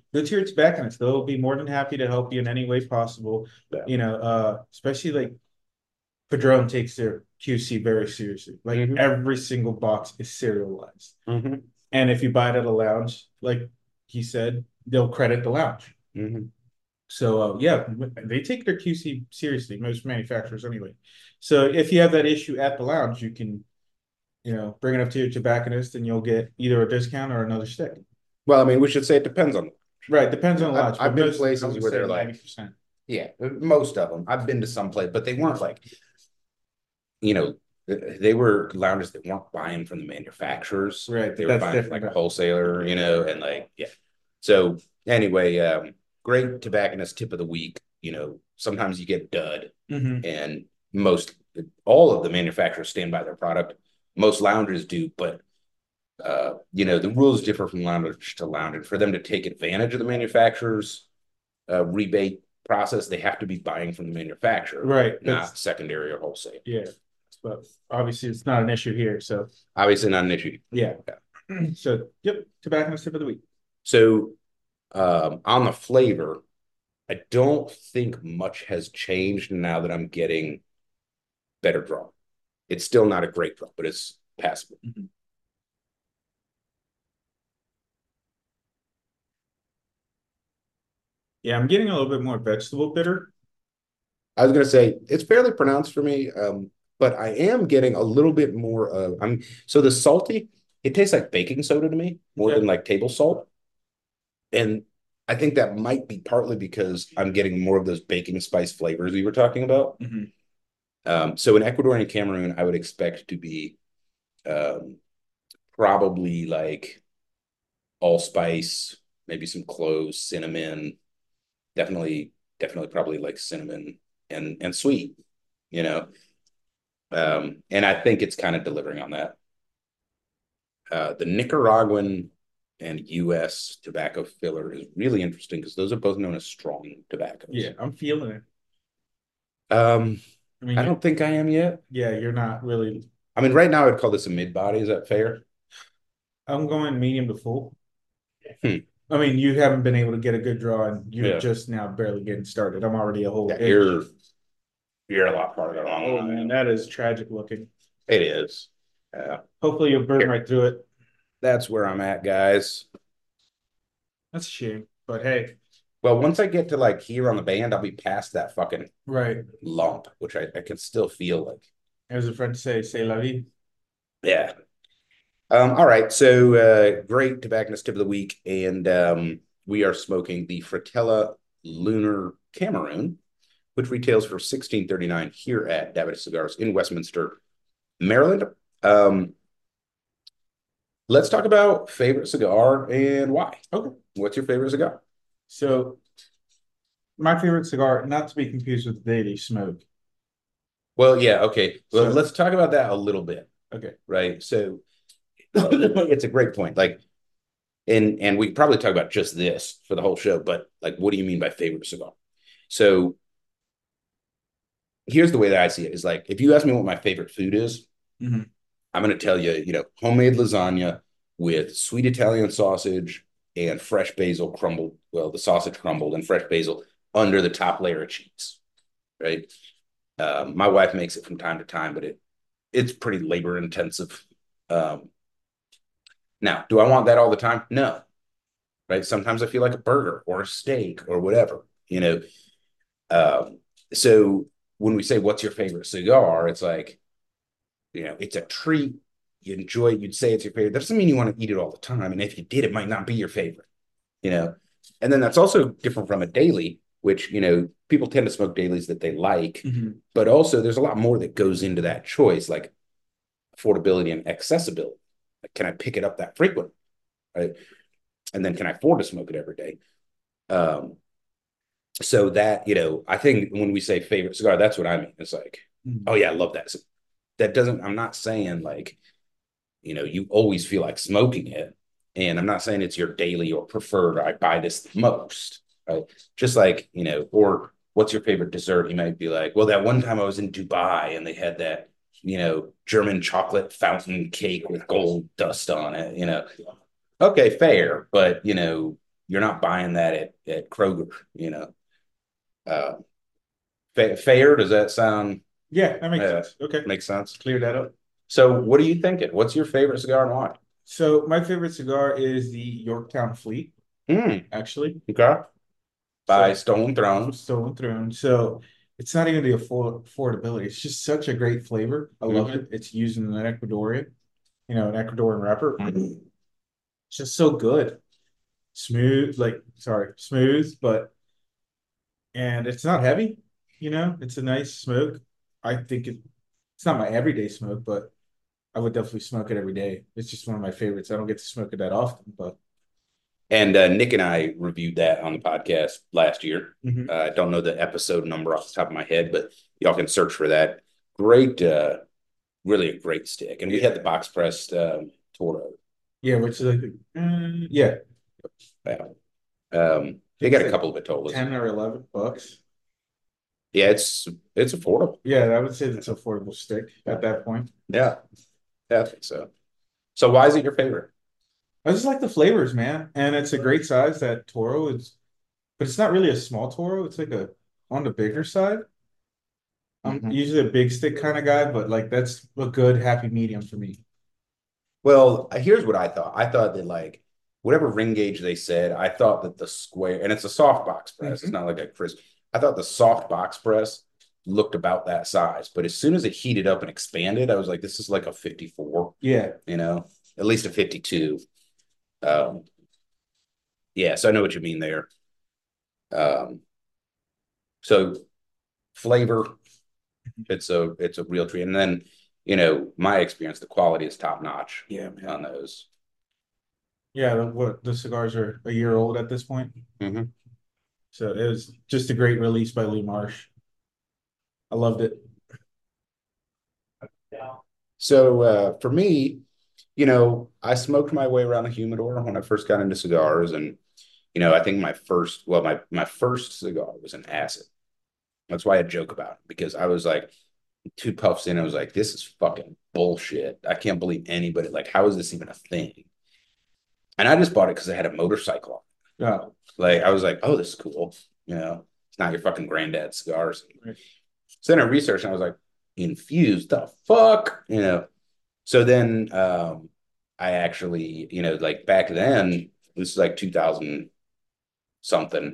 S2: go to your tobacconist. They'll be more than happy to help you in any way possible.
S1: Yeah.
S2: You know, uh, especially like Padron takes their Q C very seriously. Like
S1: Mhm.
S2: every single box is serialized.
S1: Mm-hmm.
S2: And if you buy it at a lounge, like he said, they'll credit the lounge.
S1: Mm-hmm.
S2: So uh, yeah, they take their Q C seriously, most manufacturers anyway. So if you have that issue at the lounge, you can, you know, bring it up to your tobacconist and you'll get either a discount or another stick.
S1: Well, I mean, we should say it depends on.
S2: Right, depends on the
S1: I've-
S2: lounge.
S1: I've
S2: but
S1: been
S2: most,
S1: places
S2: I would
S1: where
S2: say
S1: they're like-
S2: ninety percent.
S1: Yeah, most of them. I've been to some place, but they weren't like, you know, they were lounges that weren't buying from the manufacturers.
S2: Right,
S1: They were
S2: that's
S1: buying from
S2: different.
S1: like a wholesaler, you know, and like, yeah. So anyway, um, great tobacconist tip of the week. You know, sometimes you get dud,
S2: Mhm.
S1: and most all of the manufacturers stand by their product. Most lounges do, but uh, you know, the rules differ from lounge to lounge. And for them to take advantage of the manufacturer's uh, rebate process, they have to be buying from the manufacturer,
S2: Right,
S1: not
S2: that's-
S1: secondary or wholesale.
S2: Yeah, but obviously it's not an issue here. So
S1: Obviously, not an issue.
S2: yeah. So yep, tobacconist tip of the week.
S1: So, um, on the flavor, I don't think much has changed now that I'm getting better draw. It's still not a great draw, but it's passable.
S2: Mhm. Yeah, I'm getting a little bit more vegetable bitter.
S1: I was gonna say it's fairly pronounced for me, um, but I am getting a little bit more of I'm so the salty, it tastes like baking soda to me more
S2: Okay.
S1: than like table salt. And I think that might be partly because I'm getting more of those baking spice flavors we were talking about.
S2: Mhm.
S1: Um, so in Ecuador and Cameroon, I would expect to be um, probably like allspice, maybe some cloves, cinnamon, definitely, definitely probably like cinnamon and and sweet, you know. Um, and I think it's kind of delivering on that. Uh, the Nicaraguan and U S tobacco filler is really interesting because those are both known as strong tobaccos.
S2: Yeah, I'm feeling it.
S1: Um,
S2: I mean,
S1: I don't think I am yet.
S2: yeah, you're not really.
S1: I mean, right now I'd call this a mid body. Is that fair?
S2: I'm going medium to full.
S1: Hmm.
S2: I mean, you haven't been able to get a good draw, and you're
S1: Yeah.
S2: just now barely getting started. I'm already a whole.
S1: Yeah, you're you're a lot farther along.
S2: Oh
S1: than I
S2: man,
S1: am.
S2: that is tragic looking.
S1: It is. Uh,
S2: Hopefully, you'll burn
S1: Here.
S2: right through it.
S1: that's where I'm at, guys.
S2: That's a shame, but hey,
S1: Well, once I get to like here on the band, I'll be past that fucking
S2: right.
S1: lump, which I, I can still feel like.
S2: As a friend say, "C'est la vie."
S1: Yeah. Um, all right. So uh, great tobacconist tip of the week. And um, we are smoking the Fratella Lunar Cameroon, which retails for sixteen thirty-nine here at Davidoff Cigars in Westminster, Maryland. Um, let's talk about favorite cigar and why.
S2: Okay.
S1: What's your favorite cigar?
S2: So, my favorite cigar, not to be confused with the Daily Smoke.
S1: Well, yeah, okay. Well,
S2: So-
S1: let's talk about that a little bit,
S2: Okay.
S1: right? So it's a great point. Like, and and we could probably talk about just this for the whole show, but like, what do you mean by favorite cigar? So here's the way that I see it is like, if you ask me what my favorite food is,
S2: Mhm.
S1: I'm going to tell you, you know, homemade lasagna with sweet Italian sausage and fresh basil crumbled, well, the sausage crumbled and fresh basil under the top layer of cheese, right? Um, my wife makes it from time to time, but it it's pretty labor intensive. Um, now, do I want that all the time? No, right? Sometimes I feel like a burger or a steak or whatever, you know. Um, so when we say what's your favorite cigar, it's like, you know, it's a treat. You enjoy it. You'd say it's your favorite. That doesn't mean you want to eat it all the time. And if you did, it might not be your favorite, you know. And then that's also different from a daily, which, you know, people tend to smoke dailies that they like,
S2: Mhm.
S1: but also there's a lot more that goes into that choice, like affordability and accessibility. Like, can I pick it up that frequent, right? And then can I afford to smoke it every day? Um, so that, you know, I think when we say favorite cigar, that's what I mean. It's like,
S2: Mhm.
S1: oh yeah, I love that. So that doesn't, I'm not saying like, you know, you always feel like smoking it. And I'm not saying it's your daily or preferred, or I buy this the most, right? Just like, you know, or what's your favorite dessert? You might be like, well, that one time I was in Dubai and they had that, you know, German chocolate fountain cake with gold dust on it, you know. Okay, fair. But, you know, you're not buying that at, at Kroger, you know. Uh, fa- fair, does that sound
S2: Yeah, that makes
S1: uh,
S2: sense. Okay,
S1: make sense?
S2: clear that up.
S1: So what are you thinking? What's your favorite cigar and why?
S2: So my favorite cigar is the Yorktown Fleet,
S1: Mm,
S2: actually.
S1: okay. By
S2: So
S1: Stolen Thrones.
S2: Stolen Throne. So it's not even the afford affordability. It's just such a great flavor. I love
S1: Mhm.
S2: it. It's used in an Ecuadorian, you know, an Ecuadorian wrapper. It's just so good. Smooth, like sorry, smooth, but and it's not heavy, you know, it's a nice smoke. I think it, it's not my everyday smoke, but I would definitely smoke it every day. It's just one of my favorites. I don't get to smoke it that often, but
S1: And uh, Nick and I reviewed that on the podcast last year.
S2: Mhm.
S1: Uh, I don't know the episode number off the top of my head, but y'all can search for that. Great, uh, really a great stick. And we had the box pressed um, Toro.
S2: Yeah, which is like, mm, yeah,
S1: Yeah. Um, they got a couple of Vitolas.
S2: ten or eleven bucks.
S1: Yeah, it's it's affordable.
S2: Yeah, I would say that's an affordable stick at that point.
S1: Yeah, yeah, I think so. So why is it your favorite?
S2: I just like the flavors, man, and it's a great size. That Toro is, but it's not really a small Toro. It's like a on the bigger side. I'm
S1: Mhm.
S2: usually a big stick kind of guy, but like that's a good happy medium for me.
S1: Well, here's what I thought. I thought that like whatever ring gauge they said, I thought that the square, and it's a soft box press. It's
S2: Mhm.
S1: not like a crisp. I thought the soft box press looked about that size, but as soon as it heated up and expanded, I was like, this is like a fifty-four,
S2: Yeah,
S1: you know, at least a fifty-two. Um, yeah, so I know what you mean there. Um, so flavor, it's a it's a real treat. And then, you know, my experience, the quality is top notch
S2: yeah, man.
S1: on those.
S2: Yeah, the, what the cigars are a year old at this point,
S1: Mm-hmm.
S2: so it was just a great release by Lee Marsh. I loved it.
S1: So uh, for me, you know, I smoked my way around the humidor when I first got into cigars, and you know, I think my first, well, my my first cigar was an acid. That's why I joke about it because I was like two puffs in, I was like, this is fucking bullshit. I can't believe anybody like, how is this even a thing? And I just bought it because I had a motorcycle.
S2: Yeah,
S1: Like I was like, oh, this is cool. You know, it's not your fucking granddad's cigars.
S2: right.
S1: So then I researched and I was like, infused the fuck, you know. So then um I actually, you know, like back then, this is like two thousand something.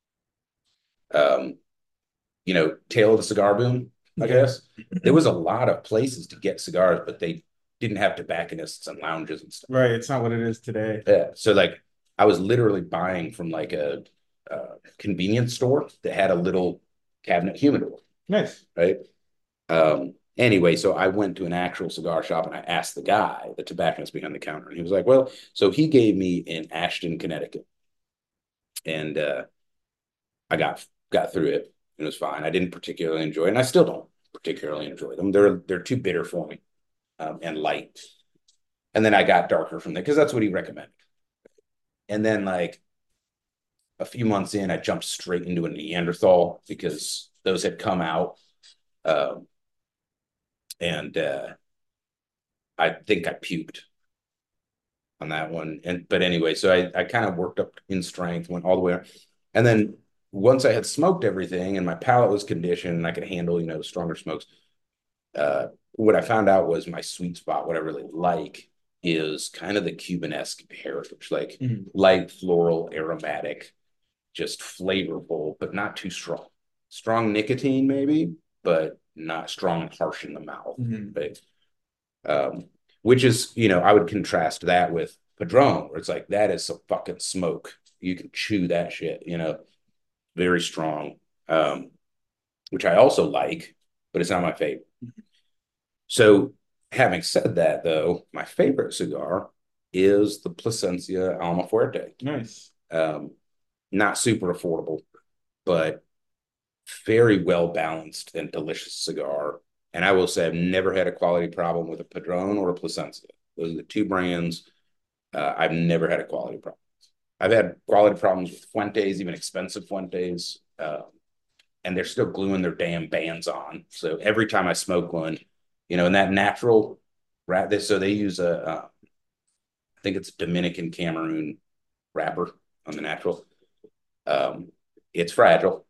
S1: Um, you know, tail of the cigar boom, I
S2: Yeah.
S1: guess. There was a lot of places to get cigars, but they didn't have tobacconists and lounges and stuff.
S2: Right, it's not what it is today.
S1: Yeah. So like I was literally buying from like a, a convenience store that had a little cabinet humidor,
S2: Nice.
S1: right? Um, anyway, so I went to an actual cigar shop and I asked the guy, the tobacconist behind the counter, and he was like, well, so he gave me in Ashton, Connecticut. And uh, I got got through it. It was fine. I didn't particularly enjoy it, and I still don't particularly enjoy them. They're they're too bitter for me um, and light. And then I got darker from there because that's what he recommended. And then like a few months in, I jumped straight into a Neanderthal because those had come out. Um, and uh, I think I puked on that one. And but anyway, so I, I kind of worked up in strength, went all the way up. And then once I had smoked everything and my palate was conditioned and I could handle, you know, stronger smokes, uh, what I found out was my sweet spot, what I really like is kind of the Cuban-esque heritage, like
S2: Mhm.
S1: light, floral, aromatic, just flavorful, but not too strong. Strong nicotine, maybe, but not strong and harsh in the mouth.
S2: Mhm.
S1: Right? Um, which is, you know, I would contrast that with Padron, where it's like that is some fucking smoke. You can chew that shit, you know, very strong. Um, which I also like, but it's not my favorite. So, having said that, though, my favorite cigar is the Plasencia Almafuerte.
S2: Nice.
S1: Um, not super affordable, but very well balanced and delicious cigar. And I will say I've never had a quality problem with a Padron or a Plasencia. Those are the two brands. Uh, I've never had a quality problem. I've had quality problems with Fuentes, even expensive Fuentes, uh, and they're still gluing their damn bands on. So every time I smoke one, you know, and that natural, right? So they use a, uh, I think it's a Dominican Cameroon wrapper. on the natural. Um, it's fragile.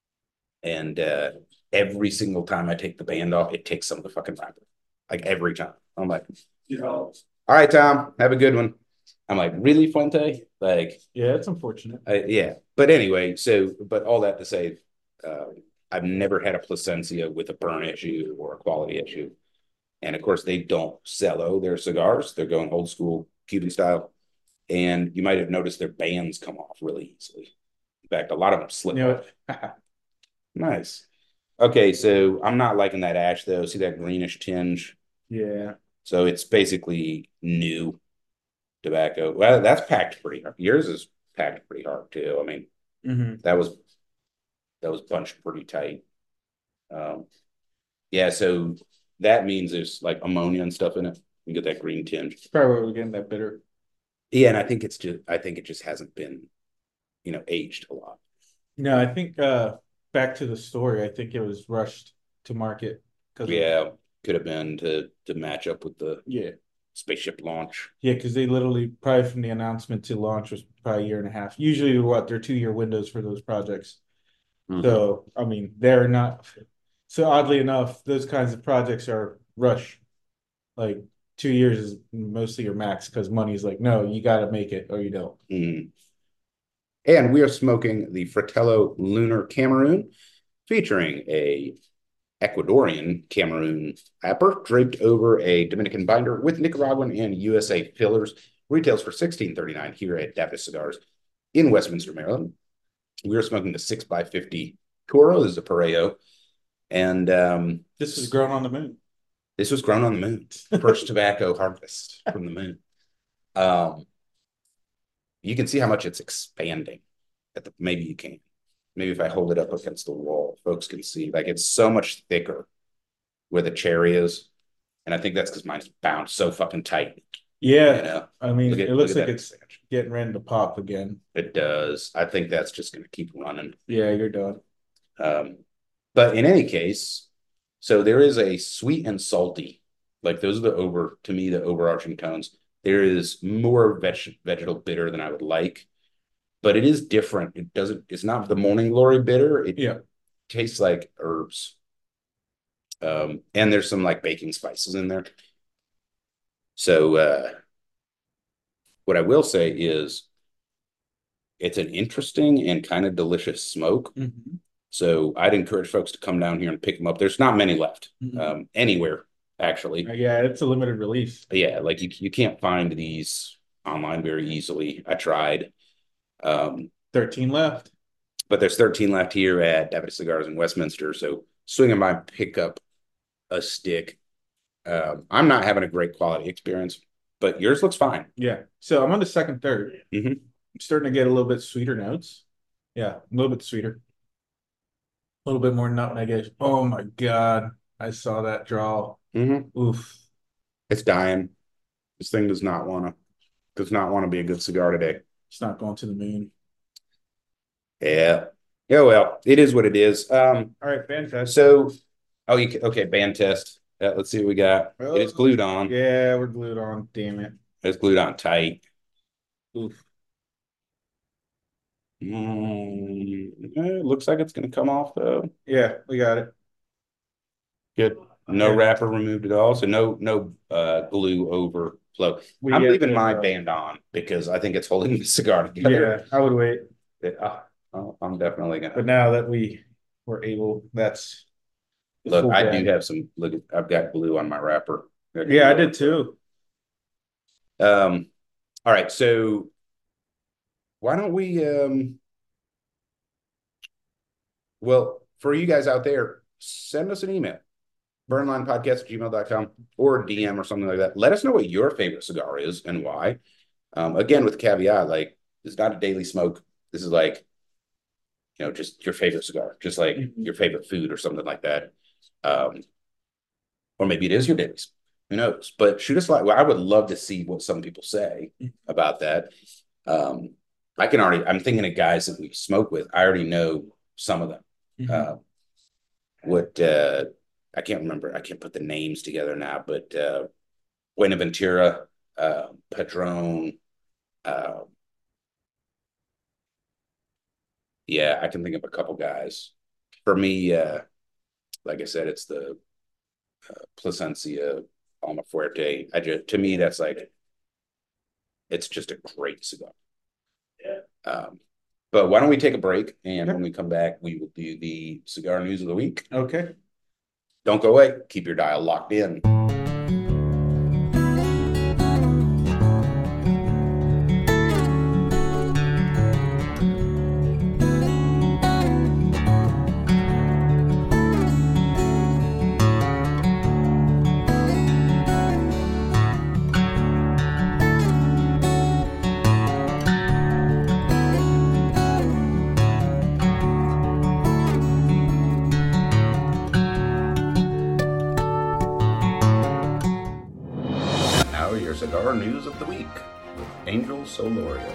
S1: And uh, every single time I take the band off, it takes some of the fucking wrapper. Like every time. I'm like, you know, all right, Tom, have a good one. I'm like, really, Fuente? Like,
S2: Yeah, it's unfortunate.
S1: I, yeah. But anyway, so, but all that to say, uh, I've never had a Plasencia with a burn issue or a quality issue. And of course, they don't cello their cigars. They're going old school Cuban style. And you might have noticed their bands come off really easily. In fact, a lot of them slip
S2: You know,
S1: off. Nice. Okay, so I'm not liking that ash though. See that greenish tinge?
S2: yeah.
S1: So it's basically new tobacco. Well, that's packed pretty hard. Yours is packed pretty hard too. I mean,
S2: Mm-hmm.
S1: that was that was bunched pretty tight. Um, yeah, so that means there's like ammonia and stuff in it. You get that green tinge.
S2: Probably where we're getting that bitter.
S1: Yeah, and I think it's just I think it just hasn't been, you know, aged a lot.
S2: No, I think uh back to the story, I think it was rushed to market because
S1: Yeah, could have been to to match up with the
S2: yeah.
S1: spaceship launch.
S2: Yeah, because they literally probably from the announcement to launch was probably a year and a half. Usually what they're two year windows for those projects.
S1: Mm-hmm.
S2: So I mean they're not so oddly enough, those kinds of projects are rush. Like two years is mostly your max because money's like, no, you gotta make it or you don't.
S1: Mm. And we are smoking the Fratello Lunar Cameroon, featuring a Ecuadorian Cameroon wrapper draped over a Dominican binder with Nicaraguan and U S A fillers. Retails for sixteen thirty-nine here at Davidoff Cigars in Westminster, Maryland. We are smoking the six by fifty Toro. This is a Parejo. And um,
S2: this was grown on the moon.
S1: This was grown on the moon. First tobacco harvest from the moon. Um, you can see how much it's expanding. At the, maybe you can. Maybe if I hold it up against the wall, folks can see. Like it's so much thicker where the cherry is. And I think that's because mine's bound so fucking tight.
S2: Yeah.
S1: You know?
S2: I mean,
S1: Look at-
S2: it looks
S1: look at
S2: like it's
S1: expansion.
S2: getting ready to pop again.
S1: It does. I think that's just going to keep running.
S2: Yeah, you're done.
S1: Um, but in any case, so there is a sweet and salty. Like those are the over, to me, the overarching tones. There is more veg- vegetal bitter than I would like, but it is different. It doesn't, it's not the morning glory bitter. It
S2: Yeah.
S1: tastes like herbs. Um, and there's some like baking spices in there. So uh, what I will say is it's an interesting and kind of delicious smoke.
S2: Mm-hmm.
S1: So I'd encourage folks to come down here and pick them up. There's not many left
S2: Mm-hmm.
S1: um, anywhere, actually.
S2: Uh, yeah, it's a limited release.
S1: Yeah, like you, you can't find these online very easily. I tried. Um,
S2: thirteen left.
S1: But there's thirteen left here at Davidoff Cigars in Westminster. So swinging by, pick up a stick. Um, I'm not having a great quality experience, but yours looks fine.
S2: Yeah. So I'm on the second third.
S1: Mm-hmm.
S2: I'm starting to get a little bit sweeter notes. Yeah, a little bit sweeter. A little bit more nutmeg. Oh my God. I saw that draw.
S1: Mm-hmm.
S2: Oof.
S1: It's dying. This thing does not want to does not want to be a good cigar today.
S2: It's not going to the moon.
S1: Yeah. Yeah, well, it is what it is. Um,
S2: All right, fantastic.
S1: so, oh, you can, okay, band test. Uh, let's see what we got.
S2: Oh,
S1: it is glued on.
S2: Yeah, we're glued on. Damn it.
S1: It's glued on tight.
S2: Oof.
S1: Mm, it looks like it's going to come off, though.
S2: Yeah, we got it.
S1: Good. No
S2: Okay.
S1: wrapper removed at all. So no no uh, glue overflow.
S2: We
S1: I'm
S2: have
S1: leaving
S2: to,
S1: my
S2: uh,
S1: band on because I think it's holding the cigar together.
S2: Yeah, I would wait.
S1: It- uh, oh, I'm definitely
S2: But
S1: gonna
S2: now that we were able, that's
S1: look.
S2: full
S1: I
S2: band.
S1: do have some. Look, I've got glue on my wrapper.
S2: Yeah, I did too.
S1: Um. All right. So why don't we? Um. Well, for you guys out there, send us an email. burnlinepodcast at gmail dot com or D M or something like that. Let us know what your favorite cigar is and why. Um, again, with caveat, like it's not a daily smoke. This is like, you know, just your favorite cigar, just like
S2: Mhm.
S1: your favorite food or something like that. Um, or maybe it is your daily smoke. Who knows? But shoot us like, well, I would love to see what some people say about that. Um, I can already, I'm thinking of guys that we smoke with. I already know some of them.
S2: Mhm.
S1: Uh, what, uh, I can't remember. I can't put the names together now, but uh, Buenaventura, uh, Padron, uh, Yeah, I can think of a couple guys. For me, uh, like I said, it's the uh, Plasencia Almafuerte. I just to me that's like it's just a great cigar.
S3: Yeah.
S1: Um, but why don't we take a break, and when we come back, we will do the cigar news of the week.
S2: Okay.
S1: Don't go away. Keep your dial locked in. Cigar news of the week with Angel Solorio.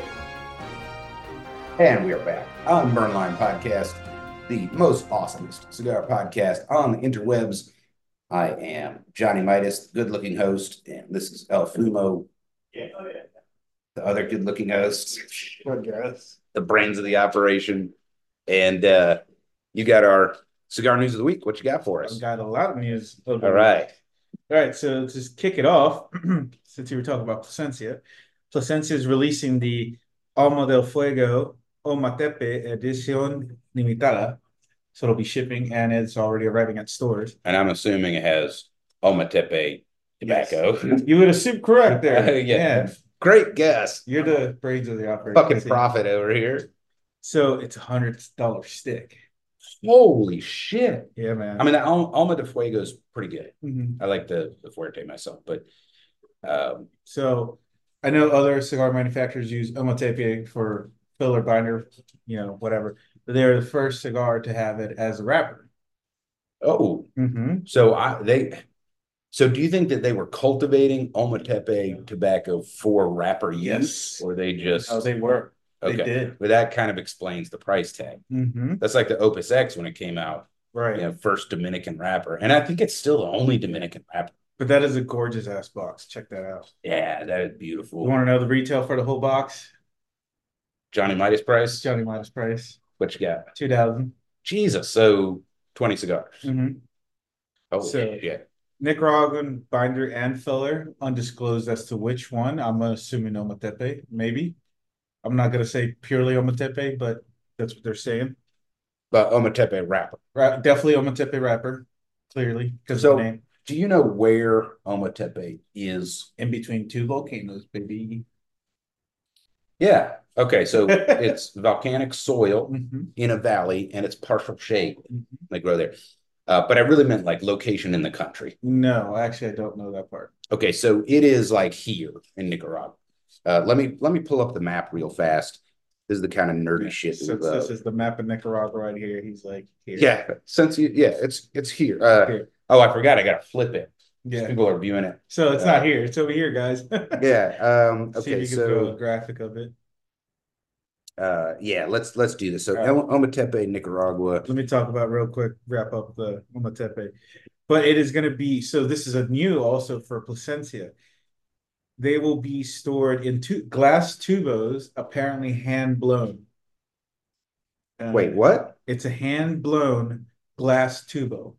S1: And we are back on Burnline Podcast, the most awesomest cigar podcast on the interwebs. I am Johnny Midas, the good-looking host, and this is El Fumo,
S3: Yeah, oh yeah.
S1: the other good-looking host,
S2: I guess.
S1: the brains of the operation. And uh, you got our cigar news of the week. What you got for us?
S2: I've got a lot of news.
S1: All right.
S2: All right, so to just kick it off, since you were talking about Plasencia, Plasencia is releasing the Alma del Fuego Ometepe Edición Limitada. So it'll be shipping, and it's already arriving at stores.
S1: And I'm assuming it has Ometepe tobacco.
S2: Yes. You would assume correct there.
S1: Uh, yeah.
S2: yeah.
S1: Great guess.
S2: You're the brains of the operation.
S1: Fucking profit over here.
S2: So it's a one hundred dollars stick.
S1: Holy shit.
S2: Yeah, man.
S1: I mean, the Alma de Fuego is pretty good.
S2: Mm-hmm.
S1: I like the, the Fuerte myself, but um,
S2: so I know other cigar manufacturers use Ometepe for filler binder, you know, whatever. But they're the first cigar to have it as a wrapper.
S1: Oh,
S2: mm-hmm.
S1: so I they so do you think that they were cultivating Ometepe tobacco for wrapper use,
S2: yes,
S1: or they just?
S2: Oh, they were.
S1: Okay,
S2: they did.
S1: But that kind of explains the price tag.
S2: Mm-hmm.
S1: That's like the Opus X when it came out,
S2: right?
S1: You know, first Dominican wrapper, and I think it's still the only Dominican wrapper.
S2: But that is a gorgeous ass box. Check that out.
S1: Yeah, that is beautiful.
S2: You want to know the retail for the whole box?
S1: Johnny Midas price.
S2: Johnny Midas price.
S1: What you got?
S2: Two thousand.
S1: Jesus, so twenty cigars.
S2: Mm-hmm.
S1: Oh
S2: so,
S1: yeah.
S2: Nicaraguan binder and filler, undisclosed as to which one. I'm assuming Ometepe, maybe. I'm not gonna say purely Ometepe, but that's what they're saying.
S1: But Ometepe wrapper,
S2: right? Definitely Ometepe wrapper, clearly because
S1: so,
S2: of the name.
S1: Do you know where Ometepe is?
S2: In between two volcanoes, baby.
S1: Yeah. Okay. So it's volcanic soil
S2: mm-hmm.
S1: in a valley, and it's partial shade.
S2: Mm-hmm.
S1: They grow there. Uh, but I really meant like location in the country.
S2: No, actually, I don't know that part.
S1: Okay, so it is like here in Nicaragua. Uh, let me let me pull up the map real fast. This is the kind of nerdy yeah, shit.
S2: Since uh, this is the map of Nicaragua right here, he's like, here.
S1: Yeah, since you, yeah, it's it's here. Uh, here. Oh, I forgot, I gotta flip it. Yeah, people are viewing it.
S2: So it's uh, not here; it's over here, guys.
S1: yeah. Um, okay.
S2: See if you
S1: so
S2: can throw a graphic of it.
S1: Uh, yeah, let's let's do this. So right. Ometepe, Nicaragua.
S2: Let me talk about real quick. Wrap up the Ometepe, but it is going to be so. This is a new also for Plasencia. They will be stored in two glass tubos, apparently hand blown.
S1: Uh, Wait, what?
S2: It's a hand blown glass tubo.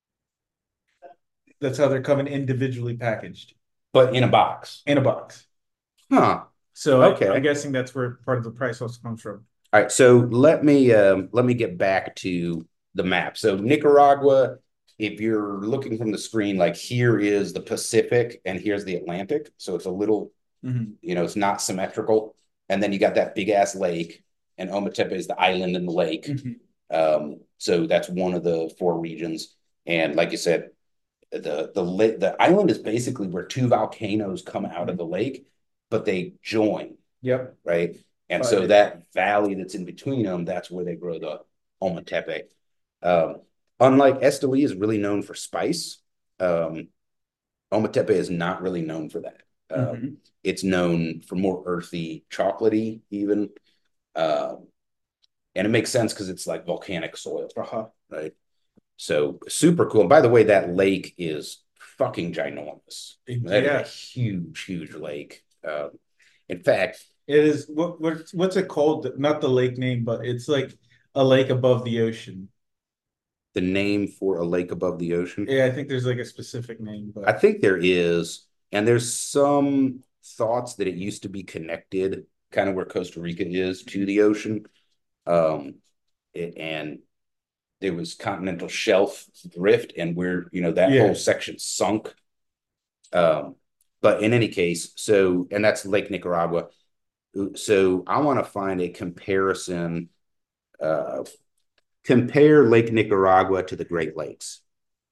S2: That's how they're coming individually packaged,
S1: but in a box.
S2: In a box.
S1: Huh.
S2: So okay, I, I'm guessing that's where part of the price also comes from.
S1: All right, so let me um, let me get back to the map. So Nicaragua, if you're looking from the screen, like here is the Pacific and here's the Atlantic. So it's a little, mm-hmm. you know, it's not symmetrical. And then you got that big ass lake, and Ometepe is the island in the lake. Mm-hmm. Um, so that's one of the four regions. And like you said, the the the island is basically where two volcanoes come out mm-hmm. of the lake, but they join.
S2: Yep.
S1: Right. And so that valley that's in between them, that's where they grow the Ometepe. Um, unlike Esteli is really known for spice, um, Ometepe is not really known for that. Um, mm-hmm. It's known for more earthy, chocolatey even. Um, and it makes sense because it's like volcanic soil.
S2: Uh-huh.
S1: Right. So super cool. And by the way, that lake is fucking ginormous.
S2: Yeah.
S1: That is a huge, huge lake. Um, in fact,
S2: it is what, what what's it called? Not the lake name, but it's like a lake above the ocean.
S1: The name for a lake above the ocean?
S2: Yeah, I think there's like a specific name, but
S1: I think there is, and there's some thoughts that it used to be connected, kind of where Costa Rica is, to the ocean. Um, it, and there was continental shelf drift, and where you know that
S2: Yeah.
S1: whole section sunk. Um, but in any case, so and that's Lake Nicaragua. So I want to find a comparison. Uh, compare Lake Nicaragua to the Great Lakes.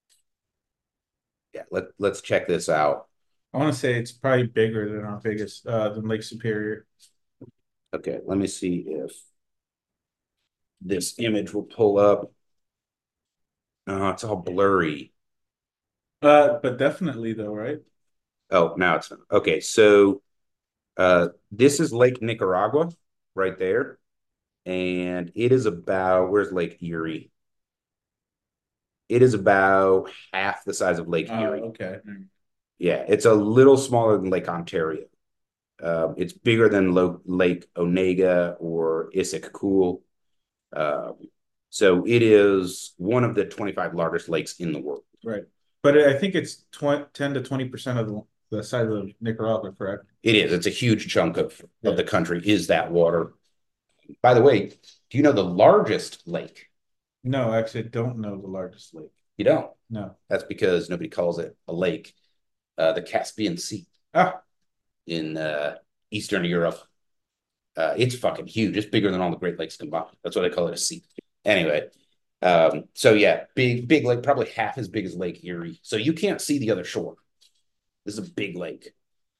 S1: Yeah, let let's check this out.
S2: I want to say it's probably bigger than our biggest, uh, than Lake Superior.
S1: Okay, let me see if this image will pull up. Oh, it's all blurry.
S2: Uh, but definitely though, right?
S1: Oh, now it's okay. So uh, this is Lake Nicaragua right there. And it is about, where's Lake Erie? It is about half the size of Lake
S2: Oh,
S1: Erie.
S2: okay.
S1: Yeah, it's a little smaller than Lake Ontario. Uh, it's bigger than Lo- Lake Onega or Issyk-Kul. Uh, so it is one of the twenty-five largest lakes in the world.
S2: Right. But I think it's twenty, ten to twenty percent of the, the size of Nicaragua, correct?
S1: It is. It's a huge chunk of,
S2: Yeah.
S1: of the country is that water. By the way, do you know the largest lake?
S2: No, actually, I don't know the largest lake.
S1: You don't.
S2: No.
S1: That's because nobody calls it a lake. Uh, the Caspian Sea
S2: Ah,
S1: in uh, Eastern Europe. Uh, it's fucking huge. It's bigger than all the Great Lakes combined. That's why they call it a sea. Anyway, um, so yeah, big, big lake, probably half as big as Lake Erie. So you can't see the other shore. This is a big lake.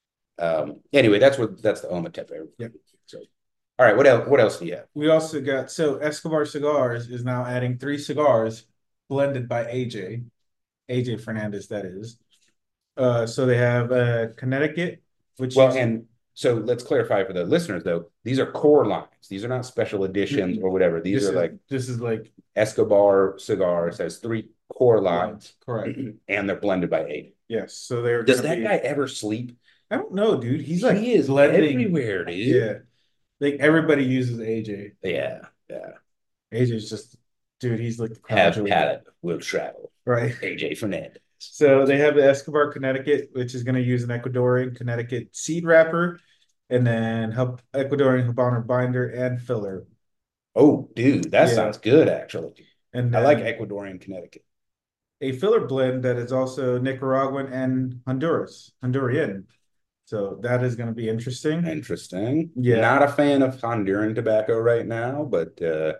S1: Um, anyway, that's what that's the Ometepe River.
S2: Yep.
S1: So, all right, what else? What else do you have?
S2: we also got, so Escobar Cigars is now adding three cigars blended by A J. A J Fernandez, that is. Uh, so they have uh, Connecticut, which
S1: Well,
S2: is,
S1: and so let's clarify for the listeners though. These are core lines. These are not special editions or whatever. These
S2: this
S1: are
S2: is,
S1: like
S2: this is like
S1: Escobar Cigars has three core lines,
S2: correct.
S1: and they're blended by eight.
S2: Yes. So they're
S1: Does
S2: gonna
S1: that
S2: be,
S1: guy ever sleep?
S2: I don't know, dude. He's like
S1: He is
S2: blending
S1: everywhere, dude.
S2: Yeah. Like everybody uses A J.
S1: Yeah, yeah.
S2: A J's just, dude, he's like the crown
S1: Have
S2: jewel.
S1: palate, will travel.
S2: Right.
S1: A J Fernandez.
S2: So they have the Escobar Connecticut, which is going to use an Ecuadorian Connecticut seed wrapper, and then Hab- Ecuadorian Habano binder and filler.
S1: Oh, dude, that
S2: Yeah.
S1: sounds good, actually.
S2: And
S1: I
S2: then
S1: like Ecuadorian Connecticut.
S2: a filler blend that is also Nicaraguan and Honduras, Honduran. So that is going to be interesting.
S1: Interesting.
S2: Yeah.
S1: Not a fan of Honduran tobacco right now, but uh,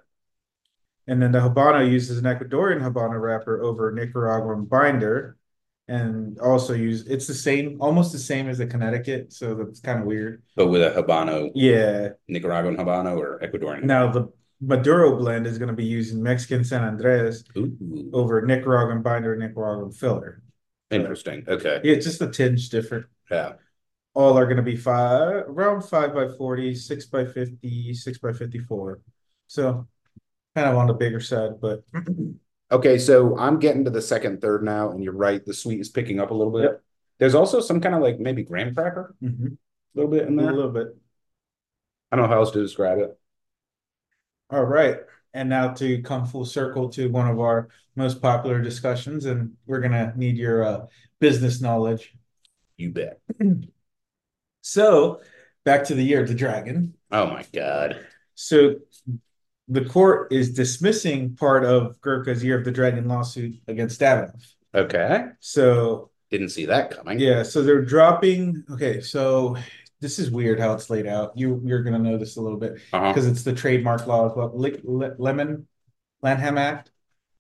S2: And then the Habano uses an Ecuadorian Habano wrapper over a Nicaraguan binder, and also use it's the same, almost the same as the Connecticut. So that's kind of weird.
S1: but with a Habano,
S2: Yeah.
S1: Nicaraguan Habano or Ecuadorian.
S2: Now the Maduro blend is going to be using Mexican San Andres
S1: Ooh,
S2: over Nicaraguan binder and Nicaraguan filler.
S1: interesting. Okay.
S2: Yeah, it's just a tinge different.
S1: Yeah.
S2: All are going to be five, around five by forty, six by fifty, six by fifty-four. So kind of on the bigger side, but
S1: Okay, so I'm getting to the second third now, and you're right, the sweet is picking up a little bit.
S2: Yep.
S1: There's also some kind of like maybe graham cracker,
S2: Mhm.
S1: a little bit in
S2: a
S1: there.
S2: little bit.
S1: I don't know how else to describe it.
S2: All right. And now to come full circle to one of our most popular discussions, and we're going to need your uh, business knowledge.
S1: You bet.
S2: So back to the year of the dragon.
S1: Oh my God.
S2: So the court is dismissing part of Gurkha's Year of the Dragon lawsuit against Davidoff.
S1: Okay.
S2: So
S1: Didn't see that coming.
S2: yeah, so they're dropping. Okay, so this is weird how it's laid out. You you're gonna know this a little bit
S1: Uh-huh.
S2: because it's the trademark law, but Le- Le- Lemon Lanham Act.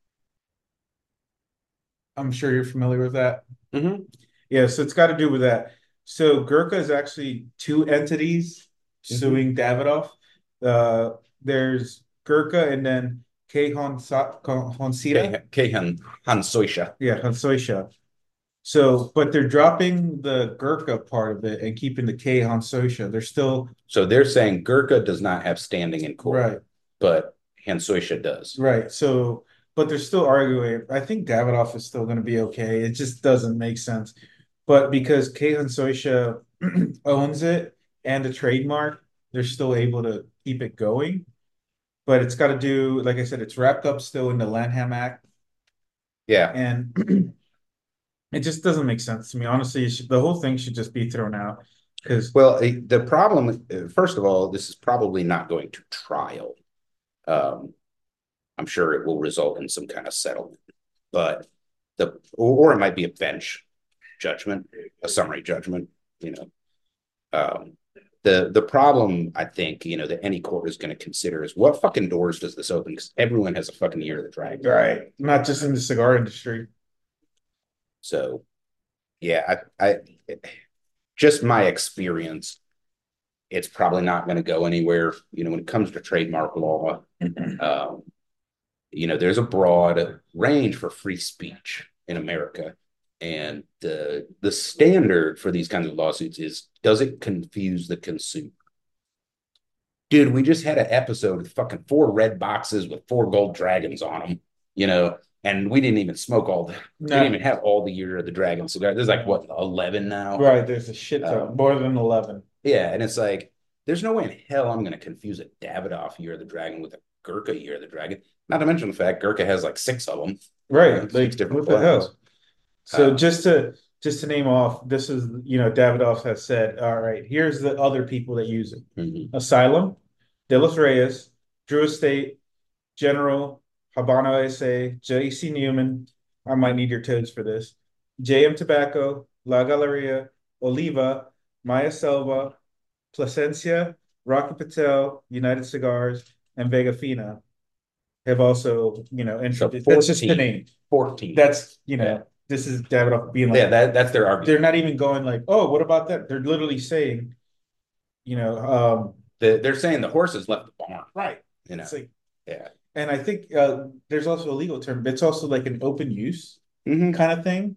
S2: I'm sure you're familiar with that.
S1: Mm-hmm.
S2: Yeah, so it's got to do with that. So Gurkha is actually two entities suing Davidoff. Uh, there's Gurkha and then K Honsa- Honsita.
S1: Kehan Hansoisha.
S2: Yeah, Hansoisha. So, but they're dropping the Gurkha part of it and keeping the K Hansoisha. They're still
S1: So they're saying Gurkha does not have standing in court,
S2: right,
S1: but Hansoisha does.
S2: right. So, but they're still arguing. I think Davidoff is still going to be okay. It just doesn't make sense. But because K Hansoisha owns it and the trademark, they're still able to keep it going. but it's got to do, like I said, it's wrapped up still in the Lanham Act,
S1: Yeah.
S2: and it just doesn't make sense to me. Honestly, it should, the whole thing should just be thrown out because,
S1: Well, eh, the problem, eh, first of all, this is probably not going to trial. Um, I'm sure it will result in some kind of settlement, but the or, or it might be a bench judgment, a summary judgment. You know, um, the the problem I think you know that any court is going to consider is what fucking doors does this open? Because everyone has a fucking year of the dragon,
S2: right, not just in the cigar industry.
S1: So, yeah, I, I just my experience, it's probably not going to go anywhere. You know, when it comes to trademark law, um, you know, there's a broad range for free speech in America. And the the standard for these kinds of lawsuits is, does it confuse the consumer? Dude, we just had an episode with fucking four red boxes with four gold dragons on them, you know, and we didn't even smoke all the, we didn't even have all the year of the dragon cigar. There's like, what, eleven now?
S2: Right, there's a shit ton,
S1: Um,
S2: more than eleven.
S1: Yeah, and it's like, there's no way in hell I'm going to confuse a Davidoff year of the dragon with a Gurkha year of the dragon. Not to mention the fact Gurkha has like six of them.
S2: Right,
S1: You know,
S2: like
S1: six different
S2: what the
S1: blends.
S2: hell? So
S1: Um,
S2: just to just to name off, this is, you know, Davidoff has said, all right, here's the other people that use it:
S1: mhm.
S2: Asylum, De Los Reyes, Drew Estate, General, Habano S A, J C Newman. I might need your toads for this. J M Tobacco, La Galleria, Oliva, Maya Selva, Plasencia, Rocky Patel, United Cigars, and Vega Fina have also, you know,
S1: So
S2: introduced. That's just the
S1: fourteen.
S2: name.
S1: fourteen.
S2: That's, you know,
S1: Yeah.
S2: this is Davidoff being like,
S1: Yeah, that, that's their argument.
S2: they're not even going like, oh, what about that? They're literally saying, you know, um,
S1: The, they're saying the horses left the barn.
S2: right.
S1: You know,
S2: It's like,
S1: yeah.
S2: and I think uh, there's also a legal term. It's also like an open use
S1: Mhm.
S2: kind of thing.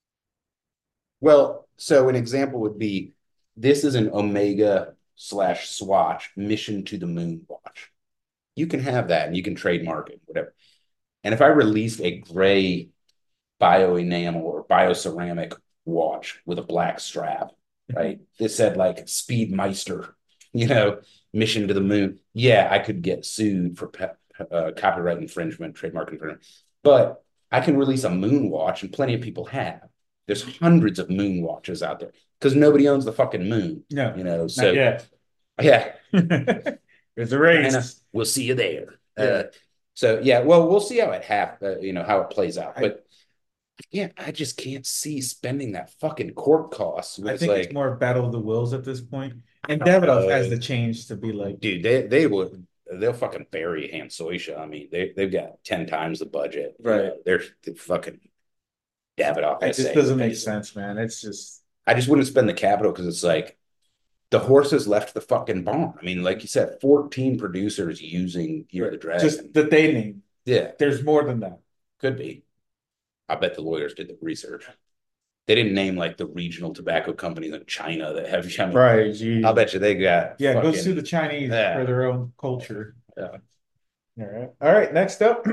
S1: Well, so an example would be, this is an Omega slash Swatch Mission to the Moon watch. You can have that and you can trademark it, whatever. And if I released a gray bioenamel or bioceramic watch with a black strap, right? It said like Speedmeister, you know, Mission to the Moon. Yeah, I could get sued for pe- uh, copyright infringement, trademark infringement, but I can release a moon watch, and plenty of people have. There's hundreds of moon watches out there because nobody owns the fucking moon,
S2: No,
S1: you know. So
S2: not
S1: yeah,
S2: yet. There's a
S1: China,
S2: race.
S1: we'll see you there.
S2: Yeah.
S1: Uh, so yeah, well, we'll see how it hap- uh, you know, how it plays out.
S2: I-
S1: But yeah, I just can't see spending that fucking court costs.
S2: I
S1: It's
S2: think
S1: like,
S2: it's more battle of the wills at this point. And
S1: I don't
S2: Davidoff
S1: know.
S2: has the change to be like,
S1: dude, they they would they'll fucking bury Hans Soisha. I mean, they they've got ten times the budget. You
S2: Right.
S1: know, they're, they're fucking Davidoff.
S2: it just doesn't make sense, man. It's just,
S1: I just wouldn't spend the capital because it's like the horses left the fucking barn. I mean, like you said, fourteen producers using Year of the Dragon.
S2: just that they name.
S1: Yeah,
S2: There's more than that.
S1: could be. I bet the lawyers did the research. They didn't name like the regional tobacco companies in China that have. I mean,
S2: Right. Geez.
S1: I'll bet you they got.
S2: Yeah, go
S1: fucking,
S2: sue the Chinese
S1: Yeah.
S2: for their own culture.
S1: Yeah.
S2: All right. All right. Next up,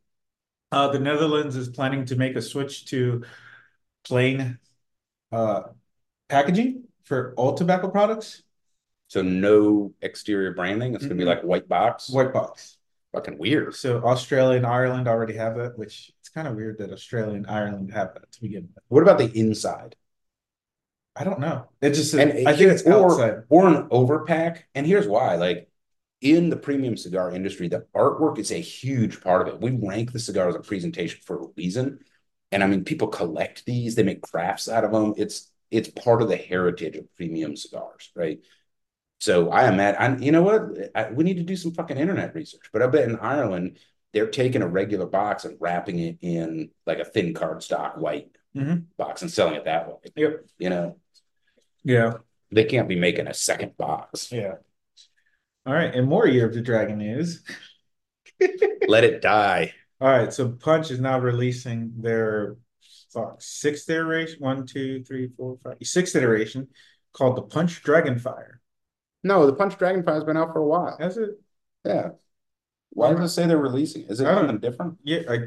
S2: uh, the Netherlands is planning to make a switch to plain uh, packaging for all tobacco products.
S1: So no exterior branding. It's gonna be
S2: Mhm.
S1: like white box.
S2: White box.
S1: Fucking weird.
S2: So Australia and Ireland already have that, which it's kind of weird that Australia and Ireland have that to begin with.
S1: What about the inside?
S2: I don't know. It just,
S1: And
S2: I think it's
S1: or,
S2: outside.
S1: or an overpack. And here's why: like in the premium cigar industry, the artwork is a huge part of it. We rank the cigar as a presentation for a reason. And I mean, people collect these; they make crafts out of them. It's it's part of the heritage of premium cigars, right? So I imagine, you know what? I, we need to do some fucking internet research. But I bet in Ireland, they're taking a regular box and wrapping it in like a thin cardstock white
S2: Mhm.
S1: box and selling it that way.
S2: Yep.
S1: You know,
S2: Yeah.
S1: they can't be making a second box.
S2: Yeah. All right. And more Year of the Dragon news.
S1: Let it die.
S2: All right. So Punch is now releasing their fuck, sixth iteration. One, two, three, four, five. Sixth iteration called the Punch Dragonfire.
S1: No, the Punch Dragonfire has been out for a while.
S2: Has it?
S1: Yeah. Why does it say they're releasing? Is it
S2: I don't
S1: something different?
S2: Yeah, I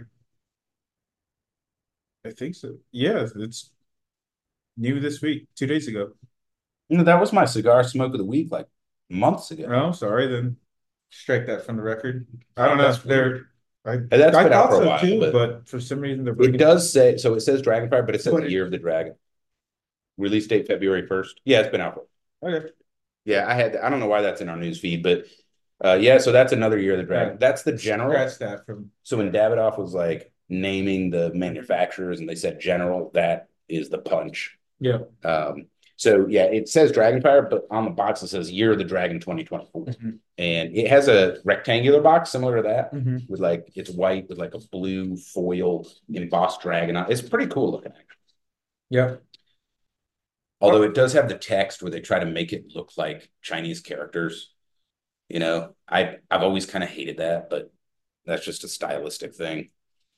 S2: I think so. Yeah, it's new this week, two days ago.
S1: You know, that was my cigar smoke of the week like months ago.
S2: Oh, sorry then. strike that from the record. I don't know
S4: That's
S2: if they're. I,
S4: And that's
S2: I
S4: been out
S2: thought
S4: for a
S2: so
S4: while,
S2: too,
S4: but
S2: but for some reason they're
S4: it
S2: bringing
S4: does say so. It says Dragonfire, but it says
S2: But
S4: the
S2: it-
S4: Year of the Dragon. Release date February first. Yeah, it's been out for.
S2: Okay.
S4: Yeah, I had. I don't know why that's in our news feed, but uh, yeah. So that's another Year of the Dragon.
S2: Yeah.
S4: That's the general.
S2: Scratch that from.
S4: So when Davidoff was like naming the manufacturers, and they said General, that is the punch.
S2: Yeah.
S4: Um, so yeah, it says Dragonfire, but on the box it says Year of the Dragon twenty twenty-four.
S2: Mm-hmm.
S4: And it has a rectangular box similar to that,
S2: mm-hmm.
S4: with like it's white with like a blue foil embossed dragon on. It's pretty cool looking, actually.
S2: Yeah.
S4: Although it does have the text where they try to make it look like Chinese characters. You know, I I've always kind of hated that, but that's just a stylistic thing.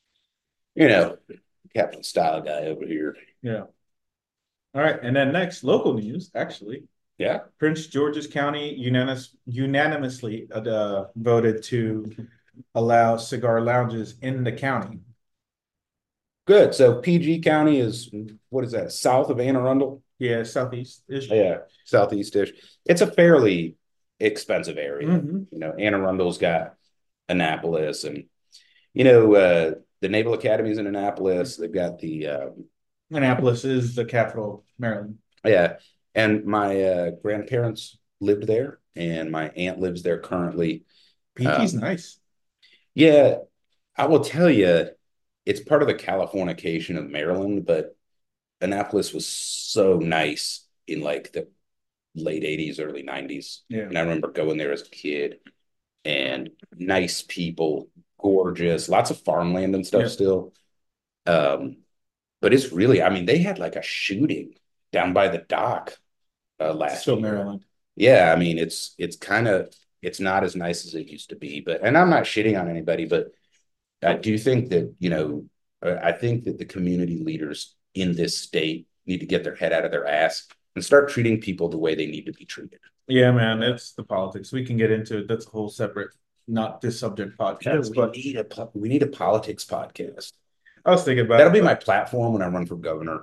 S4: You know, Captain Style guy over here.
S2: Yeah. All right, and then next, local news, actually.
S4: Yeah.
S2: Prince George's County unanimous, unanimously uh, voted to allow cigar lounges in the county.
S4: Good. So P G County is, what is that, south of Anne Arundel?
S2: Yeah, southeast-ish.
S4: Yeah, southeast-ish. It's a fairly expensive area.
S2: Mm-hmm.
S4: You know, Anne Arundel's got Annapolis, and, you know, uh, the Naval Academy's in Annapolis. They've got the... Um,
S2: Annapolis is the capital of Maryland.
S4: Yeah. And my uh, grandparents lived there, and my aunt lives there currently.
S2: P G's
S4: um,
S2: nice.
S4: Yeah, I will tell you, it's part of the Californication of Maryland, but Annapolis was so nice in like the late eighties, early nineties.
S2: Yeah.
S4: And I remember going there as a kid, and nice people, gorgeous, lots of farmland and stuff
S2: Yeah.
S4: still. Um, but it's really, I mean, they had like a shooting down by the dock uh, last
S2: Still
S4: year.
S2: Maryland.
S4: Yeah, I mean, it's it's kind of it's not as nice as it used to be, but and I'm not shitting on anybody, but I do think that, you know, I think that the community leaders in this state need to get their head out of their ass and start treating people the way they need to be treated.
S2: Yeah, man, it's the politics. We can get into it. That's a whole separate, not this subject podcast.
S4: we
S2: But
S4: need a we need a politics podcast.
S2: I was thinking about
S4: That'll
S2: it,
S4: be
S2: but-
S4: my platform when I run for governor.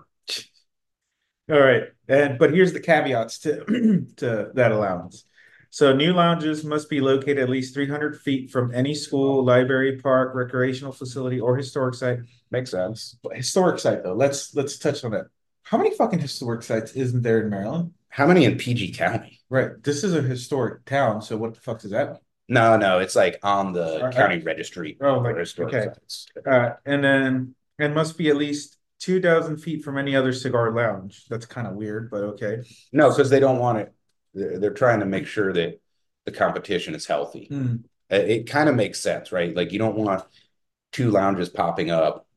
S2: All right, and but here's the caveats to to that allowance. So new lounges must be located at least three hundred feet from any school, library, park, recreational facility, or historic site.
S4: Makes sense.
S2: But historic site though, let's let's touch on that. How many fucking historic sites isn't there in Maryland?
S4: How many in P G County?
S2: Right, this is a historic town, so what the fuck does that mean?
S4: No, no, it's like on the
S2: All right.
S4: county registry.
S2: Oh,
S4: for
S2: like,
S4: historic
S2: okay.
S4: sites.
S2: Uh, and then it must be at least two thousand feet from any other cigar lounge. That's kind of weird, but okay.
S4: No, because they don't want it. They're, they're trying to make sure that the competition is healthy.
S2: Hmm.
S4: It, it kind of makes sense, right? Like you don't want two lounges popping up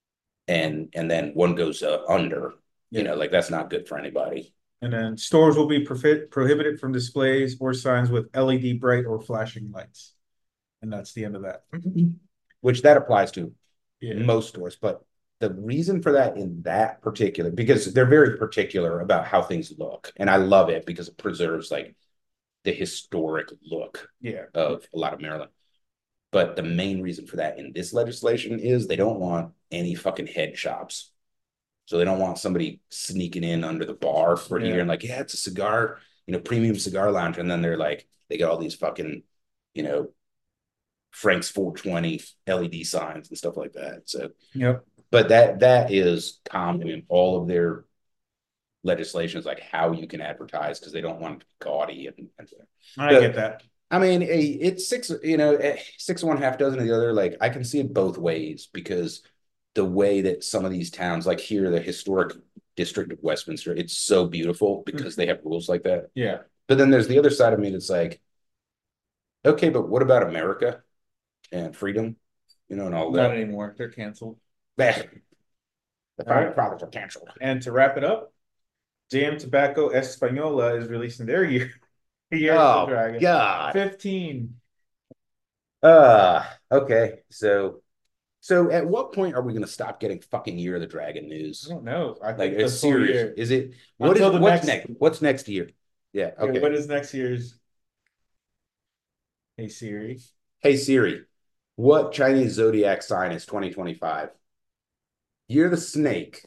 S4: and and then one goes uh, under.
S2: Yeah.
S4: You know, like that's not good for anybody.
S2: And then stores will be profi- prohibited from displays or signs with L E D bright or flashing lights. And that's the end of that.
S4: Which that applies to
S2: Yeah.
S4: most stores, but the reason for that in that particular, because they're very particular about how things look, and I love it because it preserves like the historic look
S2: Yeah.
S4: of a lot of Maryland. But the main reason for that in this legislation is they don't want any fucking head shops. So they don't want somebody sneaking in under the bar for
S2: Yeah.
S4: here and like, yeah, it's a cigar, you know, premium cigar lounge. And then they're like, they got all these fucking, you know, Frank's four twenty L E D signs and stuff like that. So,
S2: Yep.
S4: but that that is common in all of their legislations, like how you can advertise, because they don't want it to be gaudy. And, and
S2: I
S4: But-
S2: get that.
S4: I mean, a, it's six, you know, eh, six of one, half dozen of the other. Like I can see it both ways because the way that some of these towns, like here, the historic district of Westminster, it's so beautiful because they have rules like that.
S2: Yeah.
S4: But then there's the other side of me that's like, okay, but what about America and freedom, you know, and all
S2: Not
S4: that?
S2: anymore. They're canceled.
S4: The
S2: All
S4: fire
S2: right.
S4: products are canceled.
S2: And to wrap it up, J M Tobacco Española is releasing their year. year of
S4: Oh
S2: the Dragon.
S4: God.
S2: fifteen.
S4: Uh, okay. So, so at what point are we going to stop getting fucking Year of the Dragon news?
S2: I don't know. I
S4: Like
S2: think
S4: it's
S2: the full
S4: serious.
S2: year.
S4: Is it what is
S2: Until the
S4: what's
S2: next-
S4: next? What's next year? Yeah.
S2: Okay,
S4: Okay.
S2: what is next year's? Hey Siri.
S4: Hey Siri, what Chinese zodiac sign is twenty twenty-five? Year of the snake.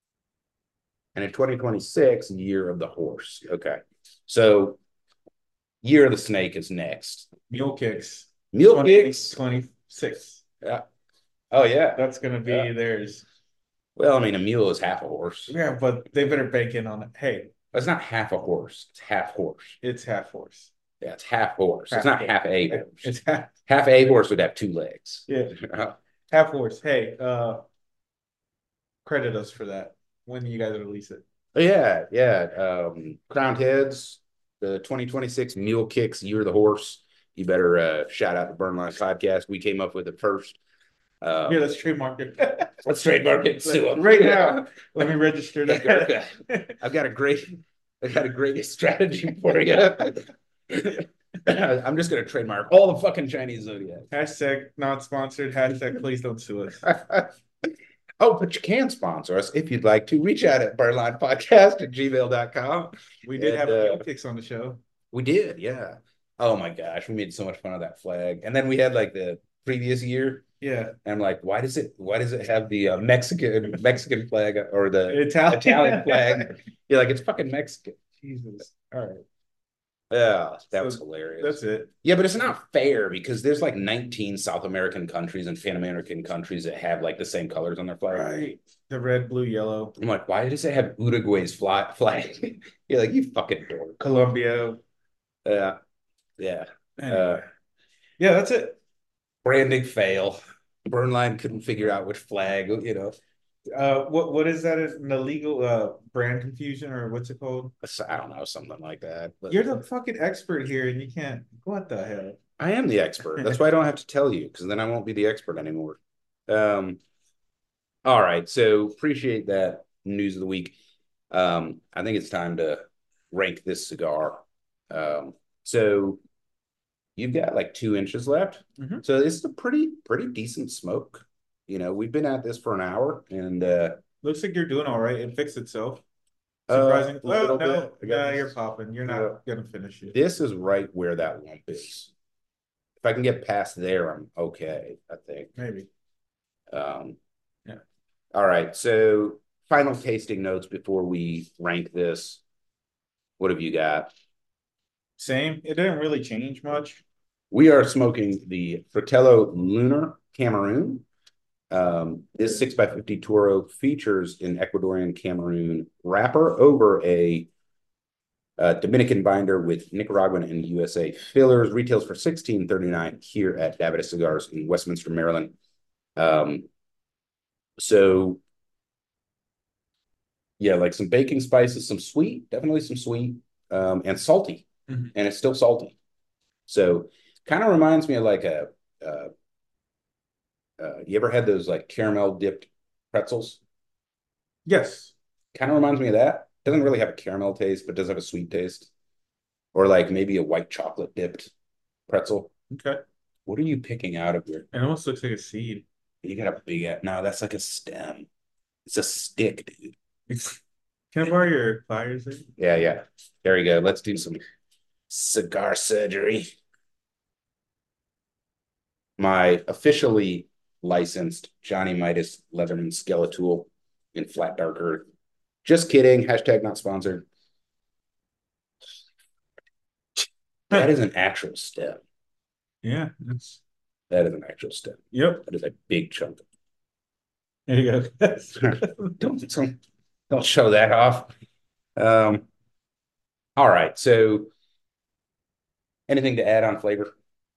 S4: And in twenty twenty-six, year of the horse. Okay. So Year of the Snake is next.
S2: Mule Kicks.
S4: Mule Kicks.
S2: twenty-six.
S4: Yeah. Oh, yeah.
S2: That's going to be
S4: Yeah.
S2: theirs.
S4: Well, I mean, a mule is half a horse.
S2: Yeah, but they better bank in on it. Hey.
S4: It's not half a horse. It's half horse.
S2: It's half horse.
S4: Yeah, it's half horse.
S2: Half
S4: it's not
S2: horse.
S4: half a horse.
S2: It's half.
S4: Half a horse would have two legs.
S2: Yeah. Half horse. Hey, uh, credit us for that when you guys release it.
S4: Yeah, yeah. Um, Crowned Heads, the twenty twenty-six Mule Kicks, Year of the Horse. You better uh, shout out the Burn Line Podcast. We came up with it first. Um,
S2: yeah, let's trademark it.
S4: Let's trademark it. Sue
S2: right now. Let me register that.
S4: I've got a great, I've got a great strategy for you. I'm just gonna trademark all the fucking Chinese zodiac.
S2: Hashtag not sponsored. Hashtag please don't sue us.
S4: Oh, but you can sponsor us if you'd like to. Reach out at burnlinepodcast at gmail dot com.
S2: We did
S4: and,
S2: have
S4: uh,
S2: Mule Kicks on the show.
S4: We did, yeah. Oh my gosh, we made so much fun of that flag. And then we had like the previous year.
S2: Yeah.
S4: And I'm like, why does it why does it have the uh, Mexican Mexican flag or the
S2: Italian,
S4: Italian flag? You're like, it's fucking Mexican.
S2: Jesus. All right.
S4: Yeah, that
S2: So
S4: was hilarious.
S2: That's it.
S4: Yeah, but it's not fair because there's like nineteen South American countries and Pan American countries that have like the same colors on their flag.
S2: Right. The red, blue, yellow.
S4: I'm like, why does it have Uruguay's fly, flag? You're like, you fucking dork.
S2: Colombia.
S4: Yeah, yeah.
S2: Anyway.
S4: Uh,
S2: yeah, that's it.
S4: branding fail. Burnline couldn't figure out which flag, you know.
S2: Uh, what what is that? Is an illegal uh brand confusion or what's it called?
S4: I don't know, something like that. But
S2: You're the fucking expert here, and you can't. What the hell?
S4: I am the expert. That's why I don't have to tell you, because then I won't be the expert anymore. Um, all right. So appreciate that news of the week. Um, I think it's time to rank this cigar. Um, so you've got like two inches left.
S2: Mm-hmm.
S4: So this is a pretty, pretty decent smoke. You know, we've been at this for an hour, and uh,
S2: looks like you're doing all right. It fixed itself. Surprising.
S4: Uh,
S2: well, no,
S4: bit.
S2: no, you're popping. You're not
S4: yeah.
S2: gonna finish it.
S4: This is right where that lump is. If I can get past there, I'm okay, I think.
S2: Maybe.
S4: Um,
S2: yeah.
S4: All right. So final tasting notes before we rank this. What have you got?
S2: Same. It didn't really change much.
S4: We are smoking the Fratello Lunar Cameroon. Um, this six by fifty Toro features an Ecuadorian Cameroon wrapper over a uh, Dominican binder with Nicaraguan and U S A fillers. Retails for sixteen thirty-nine here at Davidoff Cigars in Westminster, Maryland. Um, so, yeah, like some baking spices, some sweet, definitely some sweet, um, and salty. Mm-hmm. And it's still salty. So, kind of reminds me of like a... Uh, Uh, you ever had those like caramel dipped pretzels?
S2: Yes.
S4: Kind of reminds me of that. Doesn't really have a caramel taste, but does have a sweet taste. Or like maybe a white chocolate dipped pretzel.
S2: Okay.
S4: What are you picking out of here?
S2: It almost looks like a seed.
S4: You got a big, no, that's like a stem. It's a stick, dude.
S2: Can I borrow your pliers?
S4: Yeah, yeah. There you go. Let's do some cigar surgery. My officially licensed Johnny Midas Leatherman Skeletool in flat dark earth. Just kidding. Hashtag not sponsored. That is an actual stem.
S2: Yeah, it's
S4: that is an actual stem.
S2: Yep,
S4: that is a big chunk.
S2: There you go.
S4: don't, don't don't show that off. Um. All right. So, anything to add on flavor?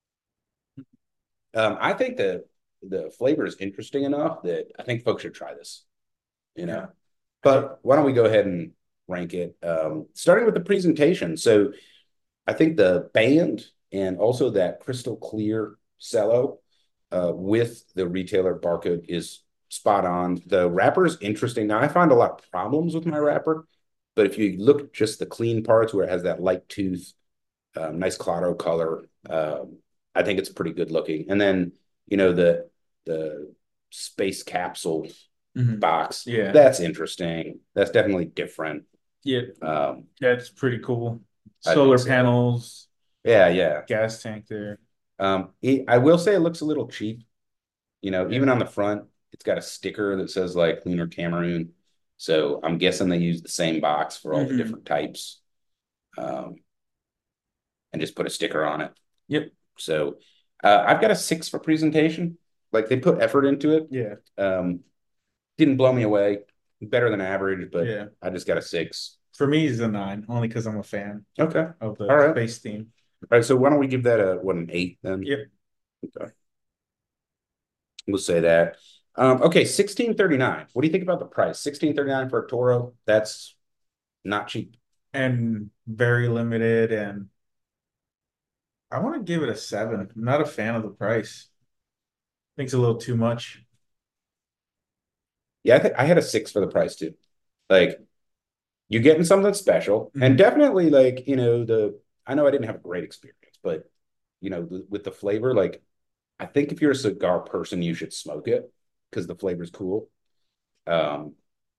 S4: Um, I think the the flavor is interesting enough that I think folks should try this, you know. But why don't we go ahead and rank it? Um, starting with the presentation. So I think the band and also that crystal clear cello uh, with the retailer barcode is spot on. The wrapper is interesting. Now I find a lot of problems with my wrapper, but if you look at just the clean parts where it has that light tooth, um, nice claro color, um, I think it's pretty good looking. And then, you know, the the space capsule mm-hmm. box.
S2: Yeah.
S4: That's interesting. That's definitely different.
S2: Yeah.
S4: Um,
S2: that's pretty cool. Solar so. panels.
S4: Yeah, yeah.
S2: Gas tank there.
S4: Um, it, I will say it looks a little cheap. You know, yeah. even on the front, it's got a sticker that says like Lunar Cameroon. So I'm guessing they use the same box for all mm-hmm. the different types. Um, and just put a sticker on it.
S2: Yep.
S4: So uh, I've got a six for presentation. Like they put effort into it.
S2: Yeah.
S4: Um, didn't blow me away. Better than average, but
S2: Yeah.
S4: I just got a six.
S2: For me, it's a nine, only because I'm a fan
S4: Okay.
S2: of the
S4: All right.
S2: space theme.
S4: All right. So why don't we give that a what an eight then?
S2: Yep.
S4: Okay. We'll say that. Um, okay, sixteen thirty-nine. What do you think about the price? sixteen thirty-nine for a Toro. That's not cheap.
S2: And very limited, and I want to give it a seven. I'm not a fan of the price. I think it's a little too much.
S4: Yeah, I think I had a six for the price too. Like you're getting something special,
S2: Mhm.
S4: and definitely like you know the. I know I didn't have a great experience, but you know the, with the flavor, like I think if you're a cigar person, you should smoke it because the flavor's cool. Um,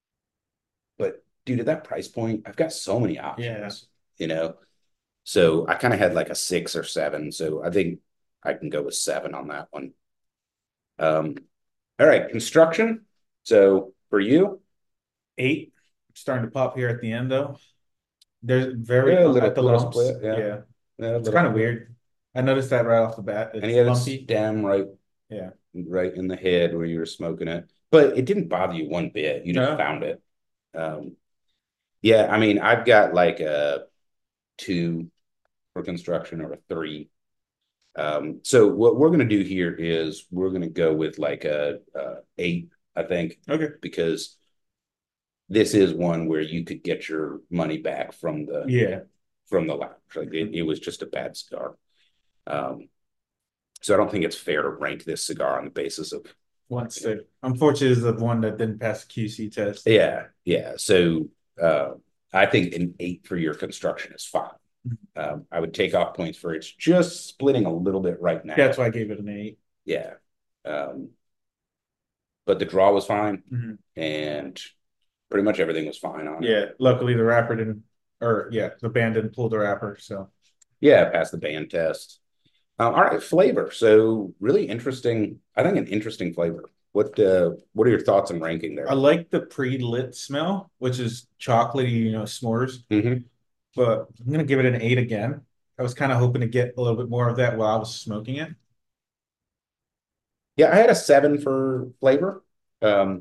S4: but dude, at that price point, I've got so many options. You know, so I kind of had like a six or seven. So I think I can go with seven on that one. Um, all right, construction. So for you,
S2: Eight. Starting to pop here at the end though. There's very
S4: Yeah, a little-
S2: at the
S4: little
S2: lumps.
S4: split, yeah.
S2: Yeah.
S4: yeah,
S2: It's kind of weird. I noticed that right off the bat. It's
S4: And he had a
S2: lumpy.
S4: stem right,
S2: Yeah.
S4: right in the head where you were smoking it, but it didn't bother you one bit. You just
S2: No.
S4: found it. Um, yeah, I mean, I've got like a two for construction or a three. Um, so what we're gonna do here is we're gonna go with like a, a eight, I think,
S2: Okay.
S4: because this is one where you could get your money back from the
S2: Yeah.
S4: from the lounge. Like it, it was just a bad cigar. Um, so I don't think it's fair to rank this cigar on the basis of
S2: Once the unfortunately is the one that didn't pass the Q C test.
S4: yeah, yeah. So uh, I think an eight for your construction is fine. Um, I would take off points for it's just splitting a little bit right now.
S2: That's why I gave it an eight.
S4: Yeah. Um, but the draw was fine,
S2: Mhm.
S4: and pretty much everything was fine on it.
S2: Yeah. Luckily the wrapper didn't or yeah, the band didn't pull the wrapper. So
S4: Yeah, passed the band test. Um, all right, flavor. So really interesting. I think an interesting flavor. What uh, what are your thoughts on ranking there?
S2: I like the pre-lit smell, which is chocolatey, you know, s'mores.
S4: Mhm.
S2: But I'm gonna give it an eight again. I was kind of hoping to get a little bit more of that while I was smoking it.
S4: Yeah, I had a seven for flavor. Um,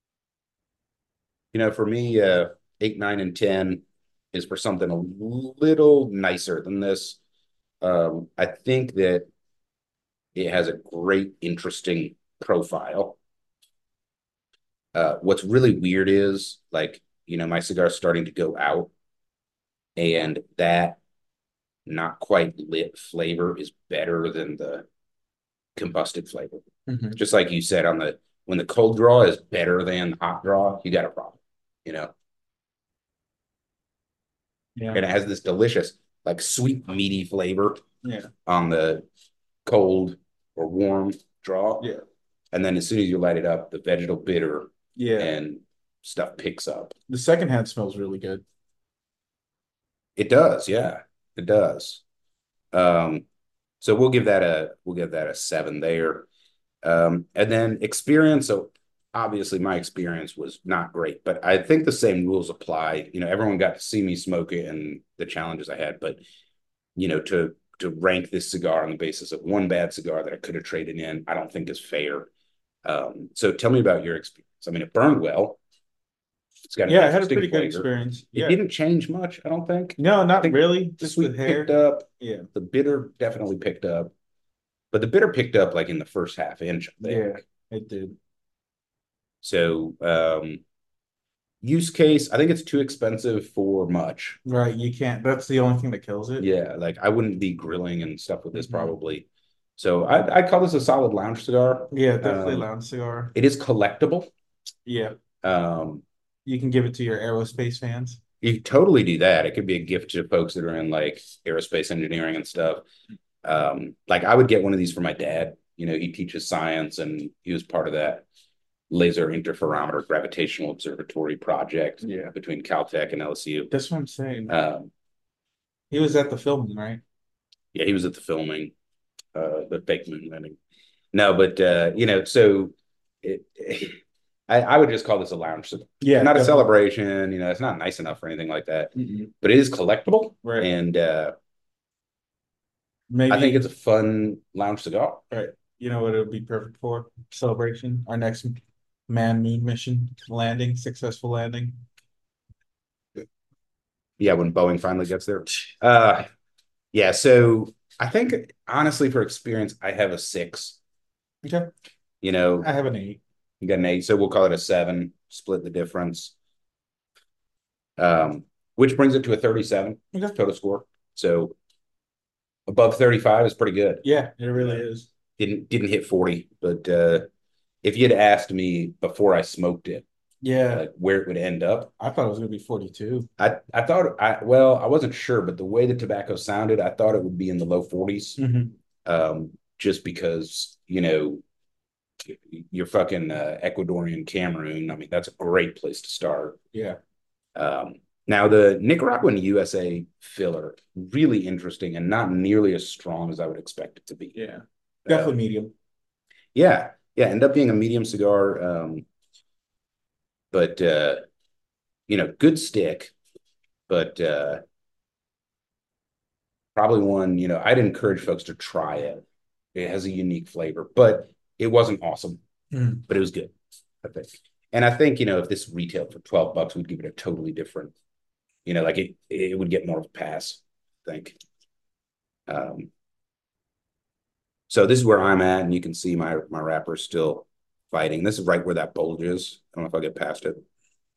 S4: you know, for me, uh, eight, nine, and ten is for something a little nicer than this. Um, I think that it has a great, interesting profile. Uh, what's really weird is like, you know, my cigar's starting to go out, and that not quite lit flavor is better than the combusted flavor.
S2: Mm-hmm.
S4: Just like you said on the when the cold draw is better than hot draw, you got a problem, you know.
S2: Yeah.
S4: And it has this delicious, like sweet, meaty flavor
S2: Yeah.
S4: on the cold or warm draw.
S2: Yeah.
S4: And then as soon as you light it up, the vegetal bitter
S2: Yeah.
S4: and stuff picks up.
S2: The second hand smells really good.
S4: It does, yeah, it does. Um, so we'll give that a we'll give that a seven there. Um, and then experience. So obviously my experience was not great, but I think the same rules apply. You know, everyone got to see me smoke it and the challenges I had, but you know, to to rank this cigar on the basis of one bad cigar that I could have traded in, I don't think is fair. Um, so tell me about your experience. I mean, it burned well. It's got an
S2: Yeah, I had a
S4: interesting
S2: pretty good
S4: flavor.
S2: experience.
S4: It
S2: Yeah.
S4: didn't change much, I don't think.
S2: No, not
S4: think
S2: really.
S4: The
S2: Just
S4: sweet
S2: the hair.
S4: picked up.
S2: Yeah.
S4: The bitter definitely picked up. But the bitter picked up like in the first half inch, I think.
S2: Yeah, it did.
S4: So um use case, I think it's too expensive for much.
S2: Right. You can't. That's the only thing that kills it.
S4: Yeah, like I wouldn't be grilling and stuff with this
S2: Mhm.
S4: probably. So I I call this a solid lounge cigar.
S2: Yeah, definitely
S4: Um,
S2: lounge cigar.
S4: It is collectible.
S2: Yeah.
S4: Um
S2: You can give it to your aerospace fans.
S4: You can totally do that. It could be a gift to folks that are in like aerospace engineering and stuff. Um, like I would get one of these for my dad. You know, he teaches science and he was part of that laser interferometer gravitational observatory project
S2: Yeah.
S4: between Caltech and L S U.
S2: That's what I'm saying.
S4: Um,
S2: He was at the filming, right?
S4: yeah, he was at the filming, uh, the fake moon landing. No, but uh, you know, so it, I, I would just call this a lounge cigar.
S2: Yeah.
S4: Not a
S2: definitely.
S4: celebration, you know, it's not nice enough or anything like that,
S2: Mm-mm.
S4: but it is collectible.
S2: Right.
S4: And uh
S2: Maybe
S4: I think it's a fun lounge cigar.
S2: right. You know what it would be perfect for? Celebration. Our next man moon mission landing, successful landing.
S4: Yeah, when Boeing finally gets there. Uh, yeah. So I think honestly, for experience, I have a six.
S2: Okay.
S4: You know,
S2: I have an eight.
S4: you got an eight, so we'll call it a seven. Split the difference. Um, which brings it to a thirty-seven
S2: Okay.
S4: total score. So above thirty-five is pretty good.
S2: Yeah, it really is.
S4: Didn't didn't hit forty, but uh, if you had asked me before I smoked it,
S2: Yeah,
S4: like where it would end up,
S2: I thought it was gonna be forty-two.
S4: I I thought I well I wasn't sure, but the way the tobacco sounded, I thought it would be in the low forties,
S2: Mm-hmm.
S4: um, just because you know you're fucking uh, Ecuadorian Cameroon. I mean, that's a great place to start.
S2: Yeah.
S4: Um, now the Nicaraguan U S A filler, really interesting and not nearly as strong as I would expect it to be.
S2: Yeah. Definitely uh, medium.
S4: Yeah, yeah, end up being a medium cigar, um, but uh, you know, good stick, but uh, probably one. You know, I'd encourage folks to try it. It has a unique flavor, but it wasn't awesome,
S2: mm.
S4: but it was good, I think. And I think, you know, if this retailed for twelve bucks, we'd give it a totally different, you know, like it, it would get more of a pass, I think. Um, so this is where I'm at, and you can see my, my wrapper still fighting. This is right where that bulge is. I don't know if I'll get past it.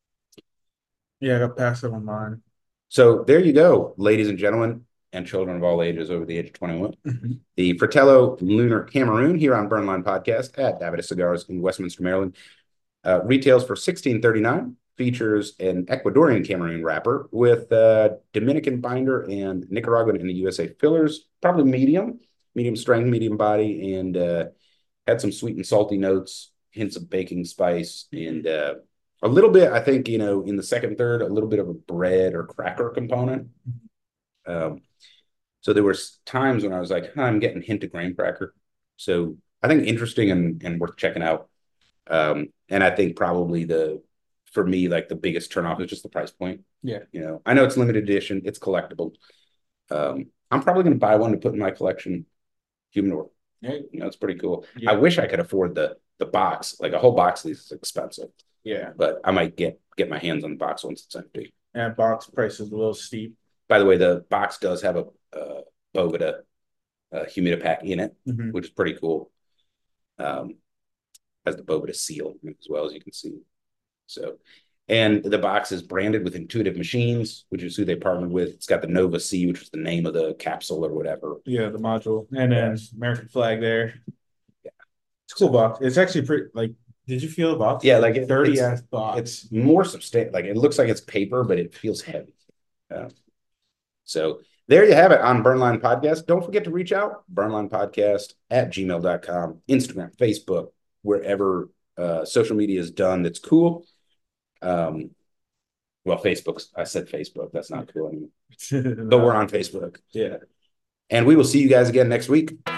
S2: Yeah, I got past it on mine.
S4: So there you go, ladies and gentlemen, and children of all ages over the age of twenty-one.
S2: Mm-hmm.
S4: The Fratello Lunar Cameroon here on Burnline Podcast at Davidoff Cigars in Westminster, Maryland. Uh, retails for sixteen thirty-nine, features an Ecuadorian Cameroon wrapper with uh, Dominican binder and Nicaraguan and the U S A fillers, probably medium, medium strength, medium body, and uh, had some sweet and salty notes, hints of baking spice, and uh, a little bit, I think, you know, in the second third, a little bit of a bread or cracker component. Um, so there were times when I was like, huh, I'm getting a hint of graham cracker. So I think interesting and, and worth checking out. Um, and I think probably the, for me, like the biggest turnoff is just the price point.
S2: Yeah.
S4: You know, I know it's limited edition, it's collectible. Um, I'm probably going to buy one to put in my collection. Humidor.
S2: Yeah.
S4: You know, it's pretty cool.
S2: Yeah.
S4: I wish I could afford the the box. Like a whole box of these is expensive.
S2: Yeah.
S4: But I might get get my hands on the box once it's empty.
S2: And box price is a little steep.
S4: By the way, the box does have a, a Boveda uh, humidipack in it,
S2: mm-hmm.
S4: which is pretty cool. Um, has the Boveda seal as well, as you can see. So, and the box is branded with Intuitive Machines, which is who they partnered with. It's got the Nova C, which was the name of the capsule or whatever.
S2: Yeah, the module, and then yes. American flag there.
S4: Yeah,
S2: it's a cool box. It's actually pretty. Like, did you feel the box?
S4: Yeah, like it,
S2: dirty ass box.
S4: It's more substantial. Like it looks like it's paper, but it feels heavy. Uh, so there you have it on Burnline Podcast. Don't forget to reach out, burnline podcast at gmail dot com, Instagram, Facebook, wherever uh, social media is done that's cool. Um, well, Facebook, I said Facebook. That's not cool anymore. But we're on Facebook.
S2: Yeah.
S4: And we will see you guys again next week.